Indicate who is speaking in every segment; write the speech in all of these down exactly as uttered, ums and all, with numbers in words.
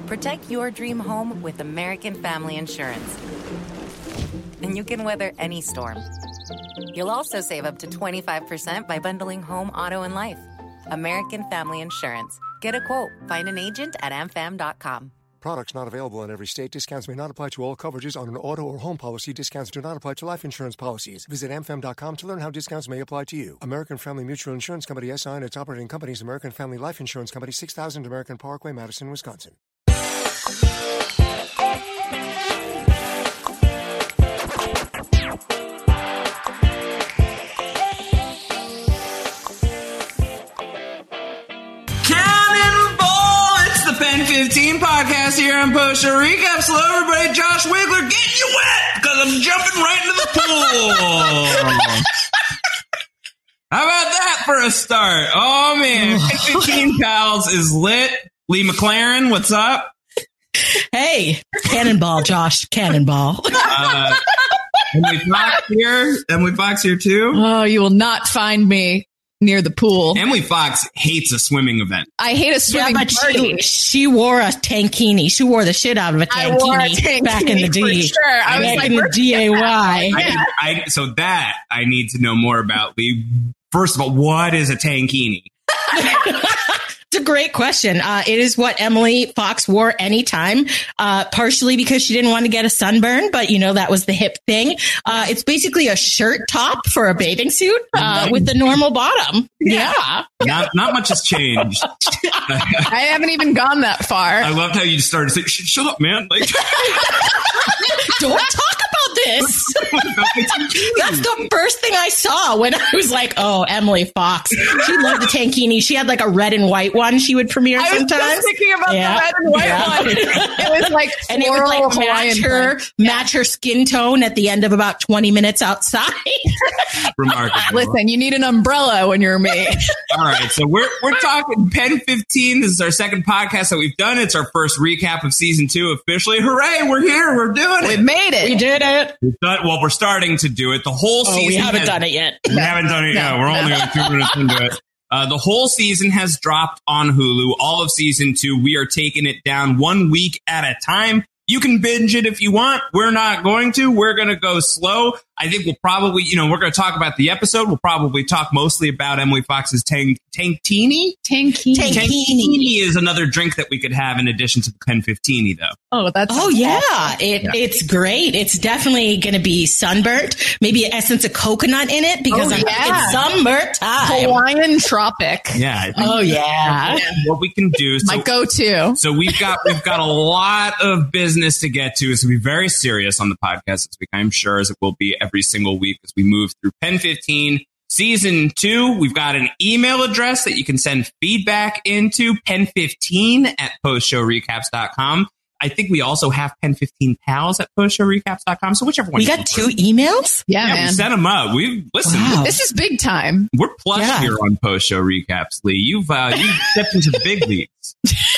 Speaker 1: Protect your dream home with American Family Insurance. And you can weather any storm. You'll also save up to twenty-five percent by bundling home, auto, and life. American Family Insurance. Get a quote. Find an agent at a m fam dot com.
Speaker 2: Products not available in every state. Discounts may not apply to all coverages on an auto or home policy. Discounts do not apply to life insurance policies. Visit a m fam dot com to learn how discounts may apply to you. American Family Mutual Insurance Company, S I and its operating companies, American Family Life Insurance Company, six thousand American Parkway, Madison, Wisconsin.
Speaker 3: Pen fifteen podcast here on Post Show Recaps. Hello, everybody. Josh Wiggler getting you wet because I'm jumping right into the pool. How about that for a start? Oh, man. Pen fifteen Pals is lit. Lee McLaren, what's up?
Speaker 4: Hey, Cannonball, Josh. Cannonball.
Speaker 3: Uh, Emily Fox here. Emily Fox here, too.
Speaker 5: Oh, you will not find me near the pool.
Speaker 3: Emily Fox hates a swimming event.
Speaker 5: I hate a swimming
Speaker 4: yeah, but
Speaker 5: party.
Speaker 4: She, she wore a tankini. She wore the shit out of a tankini,
Speaker 5: I wore a tankini
Speaker 4: back in the D.
Speaker 5: For sure. I was
Speaker 4: back
Speaker 5: like,
Speaker 4: in the D A Y.
Speaker 3: I, I, so that I need to know more about, Lee. First of all, what is a tankini?
Speaker 4: It's a great question. Uh, it is what Emily Fox wore anytime, uh, partially because she didn't want to get a sunburn, but you know, that was the hip thing. Uh, it's basically a shirt top for a bathing suit, uh, with the normal bottom. Yeah. yeah.
Speaker 3: Not, not much has changed.
Speaker 5: I haven't even gone that far.
Speaker 3: I loved how you started saying, shut up, man. Like,
Speaker 4: don't talk about this. That's the first thing I saw when I was like, oh, Emily Fox. She loved the tankini. She had like a red and white one she would premiere
Speaker 5: I
Speaker 4: sometimes.
Speaker 5: I was just thinking about
Speaker 4: yeah.
Speaker 5: the red and white
Speaker 4: yeah.
Speaker 5: one. It was like
Speaker 4: and it would like match her,
Speaker 5: yeah.
Speaker 4: match her skin tone at the end of about twenty minutes outside.
Speaker 3: Remarkable.
Speaker 5: Listen, you need an umbrella when you're me.
Speaker 3: All right, so we're we're talking Pen fifteen. This is our second podcast that we've done. It's our first recap of season two officially. Hooray, we're here. We're doing it.
Speaker 5: We made it.
Speaker 4: We did it.
Speaker 3: We've done, well, we're starting to do it. The whole
Speaker 4: oh,
Speaker 3: season.
Speaker 4: We haven't
Speaker 3: has,
Speaker 4: done it yet.
Speaker 3: We no. haven't done it
Speaker 5: no,
Speaker 3: yet. We're
Speaker 5: no.
Speaker 3: only like two minutes into it. Uh, the whole season has dropped on Hulu. All of season two. We are taking it down one week at a time. You can binge it if you want. We're not going to. We're going to go slow. I think we'll probably, you know, we're going to talk about the episode. We'll probably talk mostly about Emily Fox's tank, tankini.
Speaker 5: Tankini.
Speaker 3: Tankini is another drink that we could have in addition to the Pen fifteen, though.
Speaker 5: Oh, that's
Speaker 4: oh yeah, it,
Speaker 3: yeah.
Speaker 4: It's great. It's definitely going to be sunburnt. Maybe an essence of coconut in it because
Speaker 5: oh,
Speaker 4: I'm,
Speaker 5: yeah.
Speaker 4: it's sunburnt time.
Speaker 5: Hawaiian tropic.
Speaker 3: Yeah. I think
Speaker 4: oh yeah.
Speaker 3: What we can do. So,
Speaker 5: my go-to.
Speaker 3: So we've got we've got a lot of business to get to. So we'll be very serious on the podcast this week. I'm sure as it will be every single week as we move through Pen fifteen season two. We've got an email address that you can send feedback into, pen fifteen at post show recaps dot com. I think we also have Pen fifteen Pals at post show recaps dot com. So whichever one.
Speaker 4: We got two emails?
Speaker 5: Yeah,
Speaker 3: yeah
Speaker 5: man.
Speaker 3: We set them up. We've listened.
Speaker 4: Wow.
Speaker 5: This is big time.
Speaker 3: We're plush
Speaker 4: yeah.
Speaker 3: here on Post Show Recaps, Lee. You've uh, you've stepped into the big leagues.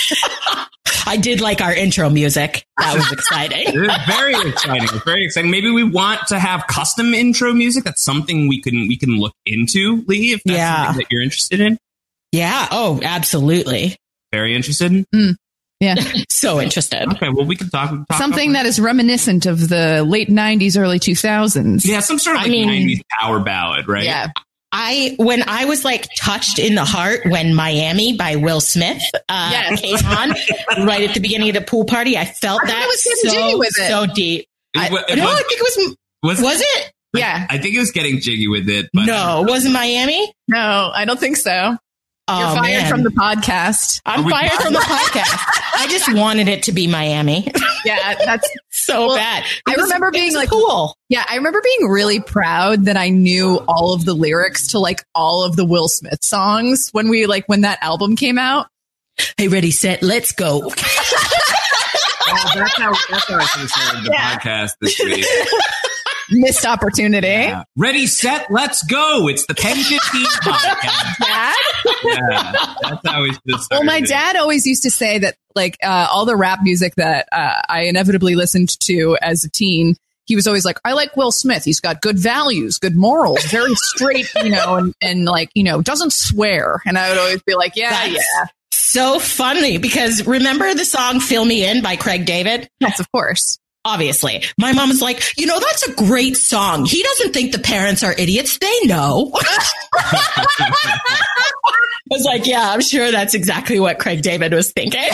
Speaker 4: I did like our intro music. That was exciting.
Speaker 3: It's very exciting. It's very exciting. Maybe we want to have custom intro music. That's something we can we can look into, Lee, if that's
Speaker 4: yeah.
Speaker 3: something that you're interested in.
Speaker 4: Yeah. Oh, absolutely.
Speaker 3: Very interested in?
Speaker 5: Mm. Yeah.
Speaker 4: So interested.
Speaker 3: Okay, well, we can talk. We can talk
Speaker 5: Something that is reminiscent of the late nineties, early two thousands.
Speaker 3: Yeah, some sort of like
Speaker 4: I mean,
Speaker 3: nineties power ballad, right?
Speaker 5: Yeah.
Speaker 4: I when I was like touched in the heart when Miami by Will Smith uh,
Speaker 5: yes.
Speaker 4: came on right at the beginning of the pool party, I felt
Speaker 5: I
Speaker 4: that
Speaker 5: it was getting
Speaker 4: so
Speaker 5: jiggy with it.
Speaker 4: so deep.
Speaker 3: It,
Speaker 4: I,
Speaker 3: it, it
Speaker 4: no,
Speaker 3: was,
Speaker 4: I think it was.
Speaker 3: Was,
Speaker 4: was it?
Speaker 5: Yeah.
Speaker 3: I think it was getting jiggy with it. But
Speaker 4: No, it wasn't Miami.
Speaker 5: No, I don't think so.
Speaker 4: Oh,
Speaker 5: You're fired
Speaker 4: man.
Speaker 5: from the podcast.
Speaker 4: I'm
Speaker 3: we
Speaker 4: fired
Speaker 3: fired?
Speaker 4: from the podcast. I just wanted it to be Miami.
Speaker 5: Yeah, that's
Speaker 4: so
Speaker 5: well,
Speaker 4: bad.
Speaker 5: I
Speaker 4: Because
Speaker 5: remember being
Speaker 4: it's
Speaker 5: like,
Speaker 4: cool.
Speaker 5: Yeah, I remember being really proud that I knew all of the lyrics to like all of the Will Smith songs when we like when that album came out.
Speaker 4: Hey, ready, set, let's go.
Speaker 3: Well, that's how that's how I should have started the
Speaker 5: Yeah.
Speaker 3: podcast this week.
Speaker 5: Missed opportunity.
Speaker 3: Yeah. Ready, set, let's go. It's the Pen fifteen podcast.
Speaker 5: Dad?
Speaker 3: Yeah, that's how we should have started.
Speaker 5: Well, my
Speaker 3: it.
Speaker 5: dad always used to say that like uh, all the rap music that uh, I inevitably listened to as a teen, he was always like, I like Will Smith. He's got good values, good morals, very straight, you know, and, and like, you know, doesn't swear. And I would always be like, yeah,
Speaker 4: That's
Speaker 5: yeah.
Speaker 4: so funny because remember the song Fill Me In by Craig David?
Speaker 5: Yes, of course.
Speaker 4: Obviously. My mom is like, you know, that's a great song. He doesn't think the parents are idiots. They know. I was like, yeah, I'm sure that's exactly what Craig David was thinking.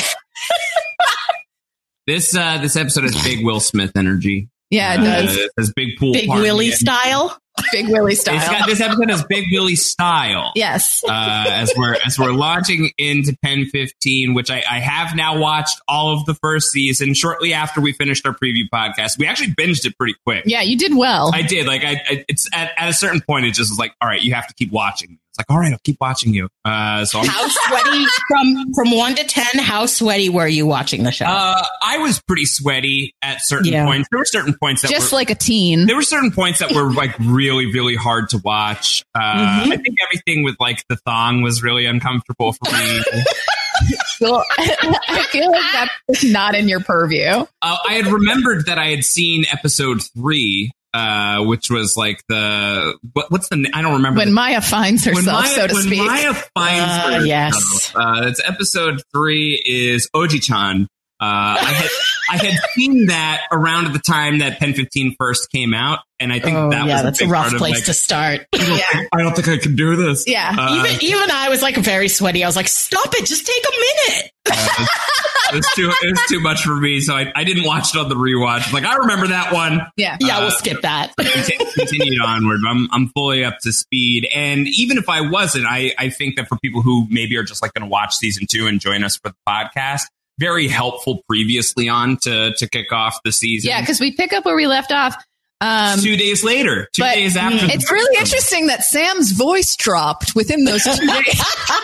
Speaker 3: This uh, this episode has big Will Smith energy.
Speaker 5: Yeah, it
Speaker 3: uh,
Speaker 5: does.
Speaker 3: It has big pool
Speaker 4: Big
Speaker 3: party
Speaker 4: Willie
Speaker 3: energy.
Speaker 4: style.
Speaker 5: Big Willie style.
Speaker 3: It's got, this episode has Big Willie style.
Speaker 5: Yes.
Speaker 3: Uh, as we're as we're launching into Pen fifteen, which I, I have now watched all of the first season. Shortly after we finished our preview podcast, we actually binged it pretty quick.
Speaker 5: Yeah, you did well.
Speaker 3: I did. Like, I, I it's at, at a certain point, it just was like, all right, you have to keep watching. It's like, all right, I'll keep watching you. Uh, so I'm,
Speaker 4: How sweaty from from one to ten? How sweaty were you watching the show?
Speaker 3: uh, I was pretty sweaty at certain
Speaker 4: Yeah.
Speaker 3: points. There were certain points that
Speaker 5: Just
Speaker 3: were,
Speaker 5: like a teen.
Speaker 3: there were certain points that were like really, really hard to watch. Uh,
Speaker 4: Mhm.
Speaker 3: I think everything with like the thong was really uncomfortable for me.
Speaker 5: Well, I feel like that's not in your purview.
Speaker 3: uh, I had remembered that I had seen episode three, uh, which was like the what, what's the I don't remember
Speaker 5: When
Speaker 3: the,
Speaker 5: Maya finds herself,
Speaker 3: when Maya,
Speaker 5: so to
Speaker 3: when
Speaker 5: speak.
Speaker 3: Maya finds
Speaker 4: Uh,
Speaker 3: herself.
Speaker 4: yes.
Speaker 3: Uh, it's episode three is Oji-chan. Uh, I had I had seen that around at the time that Pen fifteen first came out, and I think
Speaker 4: oh,
Speaker 3: that
Speaker 4: yeah,
Speaker 3: was
Speaker 4: that's
Speaker 3: a,
Speaker 4: a
Speaker 3: big
Speaker 4: rough
Speaker 3: part of,
Speaker 4: place
Speaker 3: like,
Speaker 4: to start.
Speaker 5: Yeah.
Speaker 3: I don't think I can do this.
Speaker 5: Yeah.
Speaker 3: Uh,
Speaker 4: even even I was like very sweaty. I was like, stop it, just take a minute.
Speaker 3: uh, it was too it was too much for me, so I, I didn't watch it on the rewatch. Like I remember that one.
Speaker 5: Yeah.
Speaker 4: Yeah,
Speaker 3: Uh,
Speaker 4: we'll skip that.
Speaker 3: Contin- continued onward. I'm I'm fully up to speed, and even if I wasn't, I I think that for people who maybe are just like going to watch season two and join us for the podcast, very helpful previously on to to kick off the season.
Speaker 5: Yeah, because we pick up where we left off. Um,
Speaker 3: two days later, two
Speaker 5: but
Speaker 3: days after.
Speaker 5: it's really interesting that Sam's voice dropped within those two days.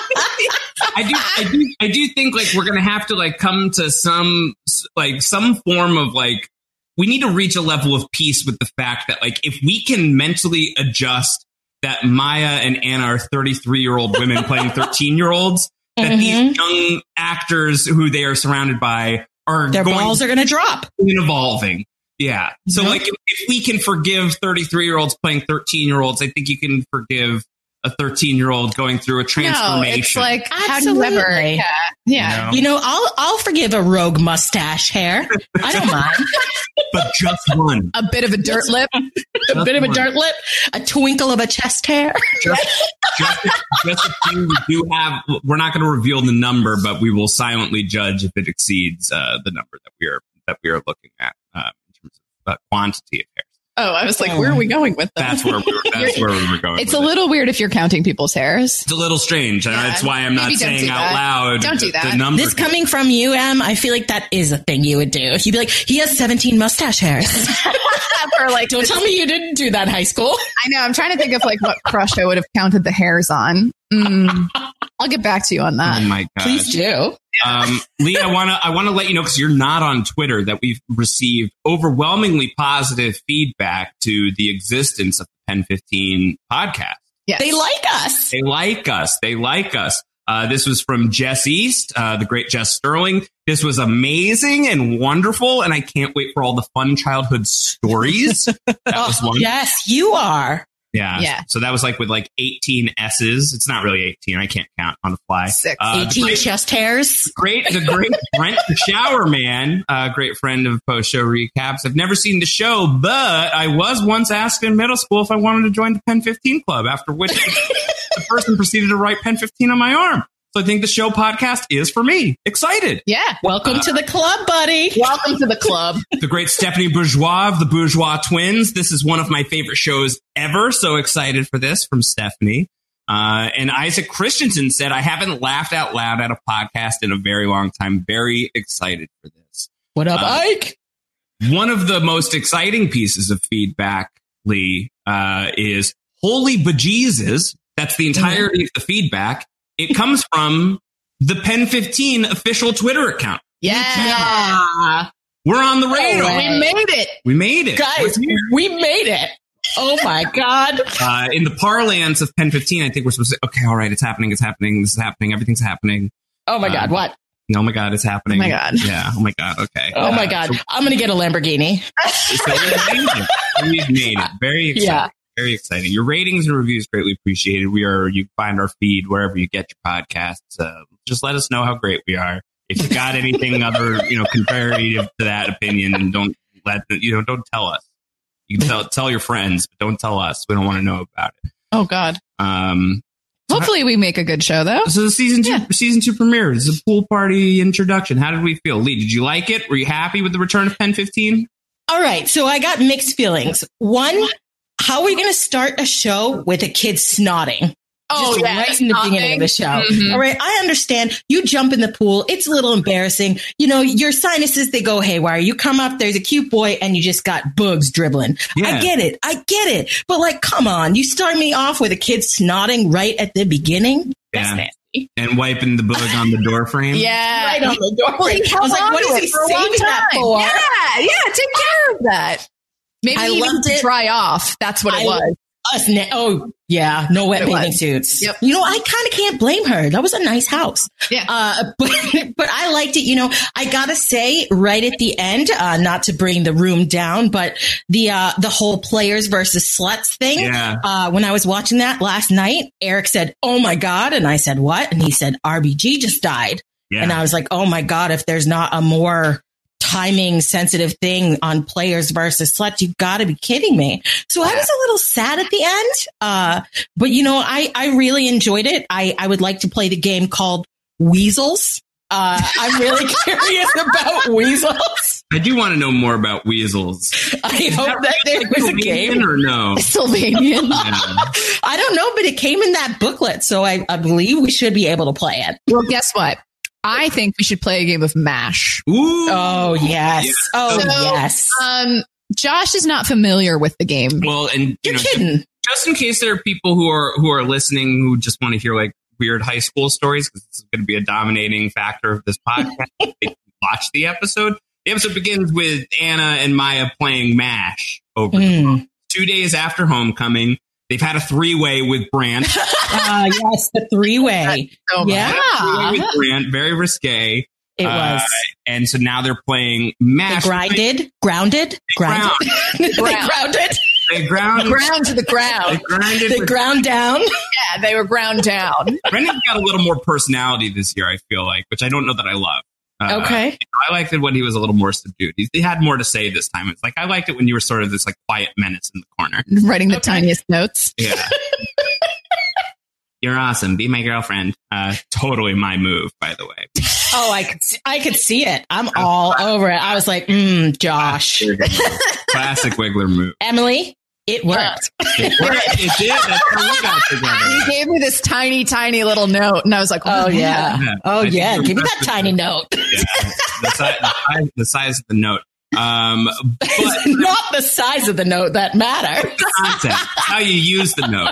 Speaker 3: I do, I do, I do think like we're gonna have to like come to some like some form of like we need to reach a level of peace with the fact that like if we can mentally adjust that Maya and Anna are thirty-three year old women playing thirteen year olds, that
Speaker 4: Mhm.
Speaker 3: these young actors who they are surrounded by are
Speaker 4: Their
Speaker 3: going
Speaker 4: balls are going to drop.
Speaker 3: and evolving. Yeah. So
Speaker 4: Yep.
Speaker 3: like if, if we can forgive thirty-three year olds playing thirteen year olds, I think you can forgive a thirteen year old going through a
Speaker 5: No,
Speaker 3: transformation.
Speaker 5: it's like, how do you ever?
Speaker 4: Absolutely.
Speaker 5: Yeah. Yeah.
Speaker 3: You know?
Speaker 4: You know, I'll I'll forgive a rogue mustache hair. I don't mind.
Speaker 3: But just one.
Speaker 5: A bit of a dirt lip.
Speaker 4: A bit of a dirt lip, a twinkle of a chest hair.
Speaker 3: Just, just, a, just a few. We do have. We're not going to reveal the number, but we will silently judge if it exceeds uh, the number that we are that we are looking at uh, in terms of uh, quantity of hairs.
Speaker 5: Oh, I was like, where are we going with that?
Speaker 3: That's where we were, that's where we were going.
Speaker 5: It's
Speaker 3: with
Speaker 5: a
Speaker 3: it.
Speaker 5: little weird if you're counting people's hairs.
Speaker 3: It's a little strange, and
Speaker 5: Yeah.
Speaker 3: that's why I'm not
Speaker 5: Maybe don't
Speaker 3: saying
Speaker 5: do
Speaker 3: out
Speaker 5: that.
Speaker 3: loud.
Speaker 5: Don't do
Speaker 3: the-
Speaker 5: that.
Speaker 3: The number.
Speaker 4: This coming from you, Em, I feel like that is a thing you would do. You'd be like, he has seventeen mustache hairs.
Speaker 5: For like,
Speaker 4: Don't tell me you didn't do that in high school.
Speaker 5: I know. I'm trying to think of like what crush I would have counted the hairs on. Mm, I'll get back to you on that.
Speaker 3: Oh my god!
Speaker 4: Please do.
Speaker 3: Um, Lee, I want to I want to let you know because you're not on Twitter that we've received overwhelmingly positive feedback to the existence of the Pen fifteen podcast.
Speaker 5: Yes.
Speaker 4: They like us.
Speaker 3: They like us. They like us. Uh, this was from Jess East, uh, the great Jess Sterling. This was amazing and wonderful, and I can't wait for all the fun childhood stories. That was one.
Speaker 4: Yes, you are.
Speaker 3: Yeah.
Speaker 5: Yeah.
Speaker 3: So that was like with like eighteen S's. It's not really eighteen. I can't count on the fly.
Speaker 5: Six.
Speaker 3: Uh, the
Speaker 4: eighteen
Speaker 3: great-
Speaker 4: chest hairs.
Speaker 3: Great, the great Brent the Shower Man, a great friend of post show recaps. I've never seen the show, but I was once asked in middle school if I wanted to join the Pen fifteen Club, after which the person proceeded to write Pen fifteen on my arm. So I think the show podcast is for me. Excited.
Speaker 5: Yeah.
Speaker 4: Welcome to the club, buddy.
Speaker 5: Welcome to the club.
Speaker 3: The great Stephanie Bourgeois of the Bourgeois Twins. This is one of my favorite shows ever. So excited for this from Stephanie. Uh, and Isaac Christensen said, I haven't laughed out loud at a podcast in a very long time. Very excited for this.
Speaker 4: What up,
Speaker 3: Uh,
Speaker 4: Ike?
Speaker 3: One of the most exciting pieces of feedback, Lee, uh, is holy bejesus. That's the entirety of the feedback. It comes from the Pen fifteen official Twitter account.
Speaker 5: Yeah.
Speaker 3: We're on the radar.
Speaker 4: way.
Speaker 5: We made it.
Speaker 3: We made it.
Speaker 4: Guys,
Speaker 3: We're here.
Speaker 4: we made it. Oh my God.
Speaker 3: Uh, in the parlance of Pen fifteen, I think we're supposed to say, okay, all right, it's happening, it's happening, this is happening, everything's happening.
Speaker 4: Oh my
Speaker 3: Uh,
Speaker 4: God. What?
Speaker 3: Oh my God, it's happening.
Speaker 5: Oh my God.
Speaker 3: Yeah, oh my God, okay.
Speaker 4: Oh my
Speaker 3: Uh,
Speaker 4: God. I'm going to get a Lamborghini.
Speaker 3: So, so we've made it. We've made it. Very exciting.
Speaker 4: Yeah.
Speaker 3: Very exciting. Your ratings and reviews greatly appreciated. We are, you find our feed wherever you get your podcasts. Uh, just let us know how great we are. If you got anything other, you know, contrary to that opinion, and don't let, you know, don't tell us. You can tell, tell your friends, but don't tell us. We don't want to know about it.
Speaker 5: Oh God.
Speaker 3: Um,
Speaker 5: Hopefully we make a good show though.
Speaker 3: So the season two,
Speaker 5: Yeah.
Speaker 3: season two premiere is a pool party introduction. How did we feel? Lee, did you like it? Were you happy with the return of Pen fifteen?
Speaker 4: All right. So I got mixed feelings. One, how are we going to start a show with a kid snotting?
Speaker 5: Oh,
Speaker 4: Just
Speaker 5: yeah,
Speaker 4: right in the
Speaker 5: snotting.
Speaker 4: beginning of the show.
Speaker 5: Mhm.
Speaker 4: All right. I understand. You jump in the pool. It's a little embarrassing. You know, your sinuses, they go haywire. You come up, there's a cute boy, and you just got bugs dribbling.
Speaker 3: Yeah.
Speaker 4: I get it. I get it. But like, come on. You start me off with a kid snotting right at the beginning? That's
Speaker 3: Yeah.
Speaker 4: nasty.
Speaker 3: And wiping the bug on the door frame?
Speaker 5: Yeah.
Speaker 4: Right on the door.
Speaker 5: Well, he
Speaker 4: I was
Speaker 5: held
Speaker 4: like,
Speaker 5: on
Speaker 4: what
Speaker 5: to
Speaker 4: is
Speaker 5: it
Speaker 4: he
Speaker 5: for a long
Speaker 4: saving that
Speaker 5: time.
Speaker 4: for?
Speaker 5: Yeah, yeah, take care of that. Maybe
Speaker 4: I
Speaker 5: he needed
Speaker 4: loved
Speaker 5: to
Speaker 4: it.
Speaker 5: dry off. That's what it
Speaker 4: I-
Speaker 5: was.
Speaker 4: Us na- oh, yeah. No wet
Speaker 5: It was.
Speaker 4: bathing suits.
Speaker 5: Yep.
Speaker 4: You know, I kind of can't blame her. That was a nice house.
Speaker 5: Yeah.
Speaker 4: Uh, but, but I liked it. You know, I gotta say right at the end, uh, not to bring the room down, but the, uh, the whole players versus sluts thing.
Speaker 3: Yeah.
Speaker 4: Uh, when I was watching that last night, Eric said, "Oh my God." And I said, "What?" And he said, "R B G just died."
Speaker 3: Yeah.
Speaker 4: And I was like, "Oh my God, if there's not a more timing sensitive thing on players versus sluts, you gotta be kidding me." So I was a little sad at the end. Uh, but you know, I, I really enjoyed it. I, I would like to play the game called Weasels. Uh, I'm really curious about Weasels.
Speaker 3: I do want to know more about weasels.
Speaker 4: I hope that there was a game.
Speaker 3: Or no?
Speaker 5: Sylvanian.
Speaker 3: Yeah.
Speaker 4: I don't know, but it came in that booklet. So I, I believe we should be able to play it.
Speaker 5: Well, guess what? I think we should play a game of MASH.
Speaker 3: Ooh.
Speaker 4: Oh, yes.
Speaker 3: Yeah.
Speaker 4: Oh,
Speaker 5: So,
Speaker 4: yes.
Speaker 5: Um, Josh is not familiar with the game.
Speaker 3: Well, and you
Speaker 4: You're
Speaker 3: know,
Speaker 4: kidding.
Speaker 3: just in case there are people who are who are listening who just want to hear like weird high school stories, because this is going to be a dominating factor of this podcast. They watch the episode. The episode begins with Anna and Maya playing MASH over the
Speaker 4: Mm.
Speaker 3: phone. Two days after homecoming. They've had a three-way with Brant.
Speaker 4: Ah, yes, the three way.
Speaker 5: So
Speaker 4: Yeah.
Speaker 3: Three-way with Brant, very risque.
Speaker 4: It
Speaker 3: Uh,
Speaker 4: was.
Speaker 3: and so now they're playing
Speaker 4: They
Speaker 3: MASH.
Speaker 4: grinded, grounded, grounded. they
Speaker 5: Ground.
Speaker 4: grounded.
Speaker 3: They ground.
Speaker 5: ground to the
Speaker 3: They
Speaker 5: ground.
Speaker 3: grinded.
Speaker 4: They
Speaker 3: for-
Speaker 4: ground down.
Speaker 5: Yeah, they were ground down.
Speaker 3: Brendan's got a little more personality this year, I feel like, which I don't know that I love. Uh,
Speaker 4: Okay.
Speaker 3: I liked it when he was a little more subdued. He, he had more to say this time. It's like I liked it when you were sort of this like quiet menace in the corner.
Speaker 5: Writing the
Speaker 4: Okay.
Speaker 5: tiniest notes.
Speaker 3: Yeah. You're awesome. Be my girlfriend. Uh, totally my move, by the way.
Speaker 4: Oh, I could, see, I could see it. I'm all over it. I was like, mm, Josh,
Speaker 3: Classic Wiggler move.
Speaker 4: Emily, it worked.
Speaker 3: It worked. It did. That's how we got
Speaker 5: He
Speaker 3: together.
Speaker 5: gave me this tiny, tiny little note, and I was like,
Speaker 4: Oh yeah.
Speaker 3: Yeah.
Speaker 4: Oh
Speaker 3: I think
Speaker 4: yeah.
Speaker 3: you're
Speaker 4: Give me that
Speaker 3: impressed with
Speaker 4: tiny
Speaker 3: the-
Speaker 4: note.
Speaker 3: Yeah. The, si- the, size, the size of the note. Um, but
Speaker 4: It's not the size of the note that matters.
Speaker 3: content. How you use the note.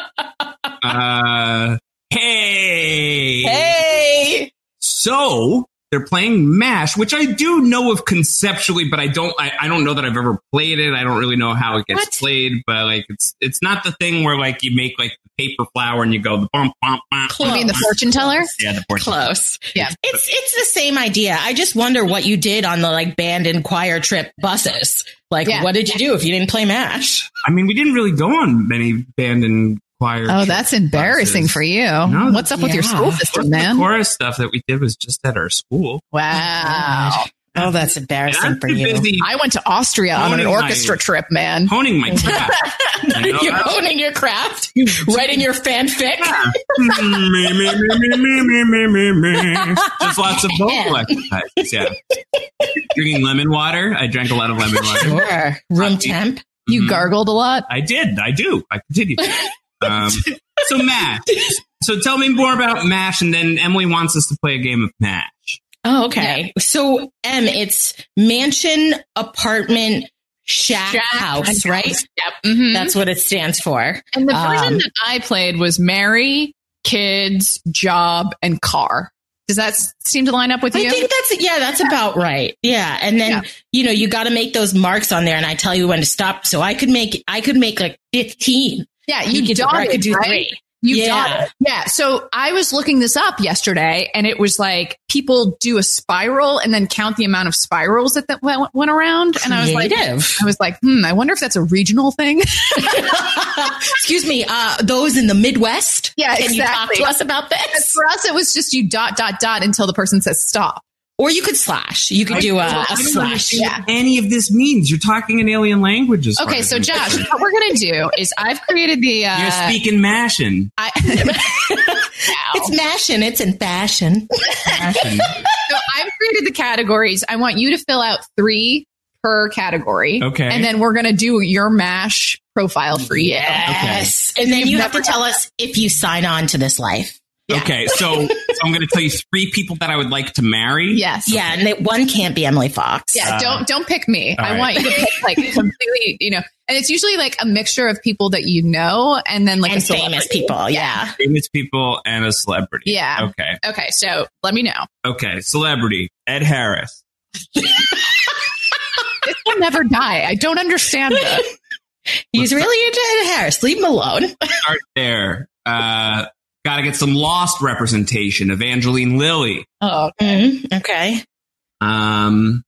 Speaker 3: Uh, hey.
Speaker 4: Hey.
Speaker 3: So they're playing MASH, which I do know of conceptually, but I don't. I, I don't know that I've ever played it. I don't really know how it gets
Speaker 4: What?
Speaker 3: played. But like, it's it's not the thing where like you make like the paper flower and you go the bump bump bump.
Speaker 5: You mean the fortune teller?
Speaker 3: Yeah, the portion.
Speaker 4: Close.
Speaker 5: Yeah.
Speaker 4: It's it's the same idea. I just wonder what you did on the like band and choir trip buses. Like,
Speaker 5: Yeah.
Speaker 4: what did you do if you didn't play MASH?
Speaker 3: I mean, we didn't really go on many band and choir.
Speaker 5: Oh, that's embarrassing
Speaker 3: buses.
Speaker 5: for you.
Speaker 3: No,
Speaker 5: What's up with your
Speaker 4: yeah.
Speaker 5: school
Speaker 3: Most
Speaker 5: system,
Speaker 3: of the
Speaker 5: man?
Speaker 3: chorus stuff that we did was just at our school.
Speaker 5: Wow.
Speaker 4: Oh, that's
Speaker 3: And
Speaker 4: embarrassing
Speaker 3: I'm
Speaker 4: for
Speaker 3: too
Speaker 4: you.
Speaker 3: busy
Speaker 5: I went to Austria on an
Speaker 3: Honing my-
Speaker 5: orchestra trip, man.
Speaker 3: honing my craft. You know,
Speaker 4: You're
Speaker 3: that's-
Speaker 4: owning your craft, writing your fanfic.
Speaker 3: me, me, me, me, me, me, me, me, me. Just lots of vocal exercises. Yeah. Drinking lemon water. I drank a lot of lemon water.
Speaker 4: Sure. Room temp.
Speaker 5: You
Speaker 3: Mhm.
Speaker 5: gargled a lot.
Speaker 3: I did. I do. I continue. Um, so MASH. So tell me more about MASH, and then Emily wants us to play a game of MASH.
Speaker 4: Oh, okay. So, M, it's mansion, apartment, shack,
Speaker 5: Shack
Speaker 4: house,
Speaker 5: and
Speaker 4: right?
Speaker 5: Yep. Mhm.
Speaker 4: That's what it stands for.
Speaker 5: And the version
Speaker 4: Um,
Speaker 5: that I played was marry, kids, job, and car. Does that s- seem to line up with
Speaker 4: I
Speaker 5: you?
Speaker 4: think that's, yeah, that's about right. Yeah. And then,
Speaker 5: Yeah.
Speaker 4: you know, you got to make those marks on there and I tell you when to stop. So I could make, I could make like fifteen.
Speaker 5: yeah, you
Speaker 4: could, or I
Speaker 5: dotted,
Speaker 4: could do
Speaker 5: right?
Speaker 4: three.
Speaker 5: You
Speaker 4: Yeah.
Speaker 5: dot. Yeah. So I was looking this up yesterday, and it was like people do a spiral and then count the amount of spirals that, that went, went around. And I was like,
Speaker 4: Creative.
Speaker 5: I was like, hmm, I wonder if that's a regional thing.
Speaker 4: Excuse me, uh, those in the Midwest?
Speaker 5: Yeah,
Speaker 4: Can you talk
Speaker 5: exactly.
Speaker 4: to us about
Speaker 5: And
Speaker 4: this?
Speaker 5: for us, it was just you dot, dot, dot until the person says stop.
Speaker 4: Or you could slash. You could do a,
Speaker 3: I
Speaker 4: a
Speaker 3: don't
Speaker 4: slash.
Speaker 3: understand
Speaker 5: Yeah.
Speaker 3: what any of this means. You're talking in alien languages.
Speaker 5: Okay, so Josh, what we're going to do is I've created the... Uh,
Speaker 3: You're speaking Mashin.
Speaker 5: I,
Speaker 4: It's mashing. It's in fashion.
Speaker 3: Mashin.
Speaker 5: So I've created the categories. I want you to fill out three per category.
Speaker 3: Okay.
Speaker 5: And then we're going to do your MASH profile for you.
Speaker 4: Yes. And then
Speaker 5: You've
Speaker 4: you have to
Speaker 5: never
Speaker 4: tell
Speaker 5: done
Speaker 4: us if you sign on to this life.
Speaker 5: Yeah.
Speaker 3: Okay, so, so I'm going to tell you three people that I would like to marry.
Speaker 5: Yes.
Speaker 4: Yeah, and that one can't be Emily Fox.
Speaker 5: Yeah,
Speaker 3: Uh,
Speaker 5: don't don't pick me.
Speaker 3: all
Speaker 5: I
Speaker 3: right.
Speaker 5: want you to pick like completely, you know, and it's usually like a mixture of people that you know and then like
Speaker 4: And
Speaker 5: a celebrity.
Speaker 4: famous people. Yeah.
Speaker 3: Famous people and a celebrity.
Speaker 5: Yeah.
Speaker 3: Okay.
Speaker 5: Okay, so let me know.
Speaker 3: Okay. Celebrity. Ed Harris.
Speaker 5: This will never die. I don't understand that.
Speaker 4: He's really into Ed Harris. Leave him alone.
Speaker 3: Start there. Uh, Got to get some Lost representation. Evangeline Lilly.
Speaker 5: Oh,
Speaker 4: Mm, okay.
Speaker 3: Um,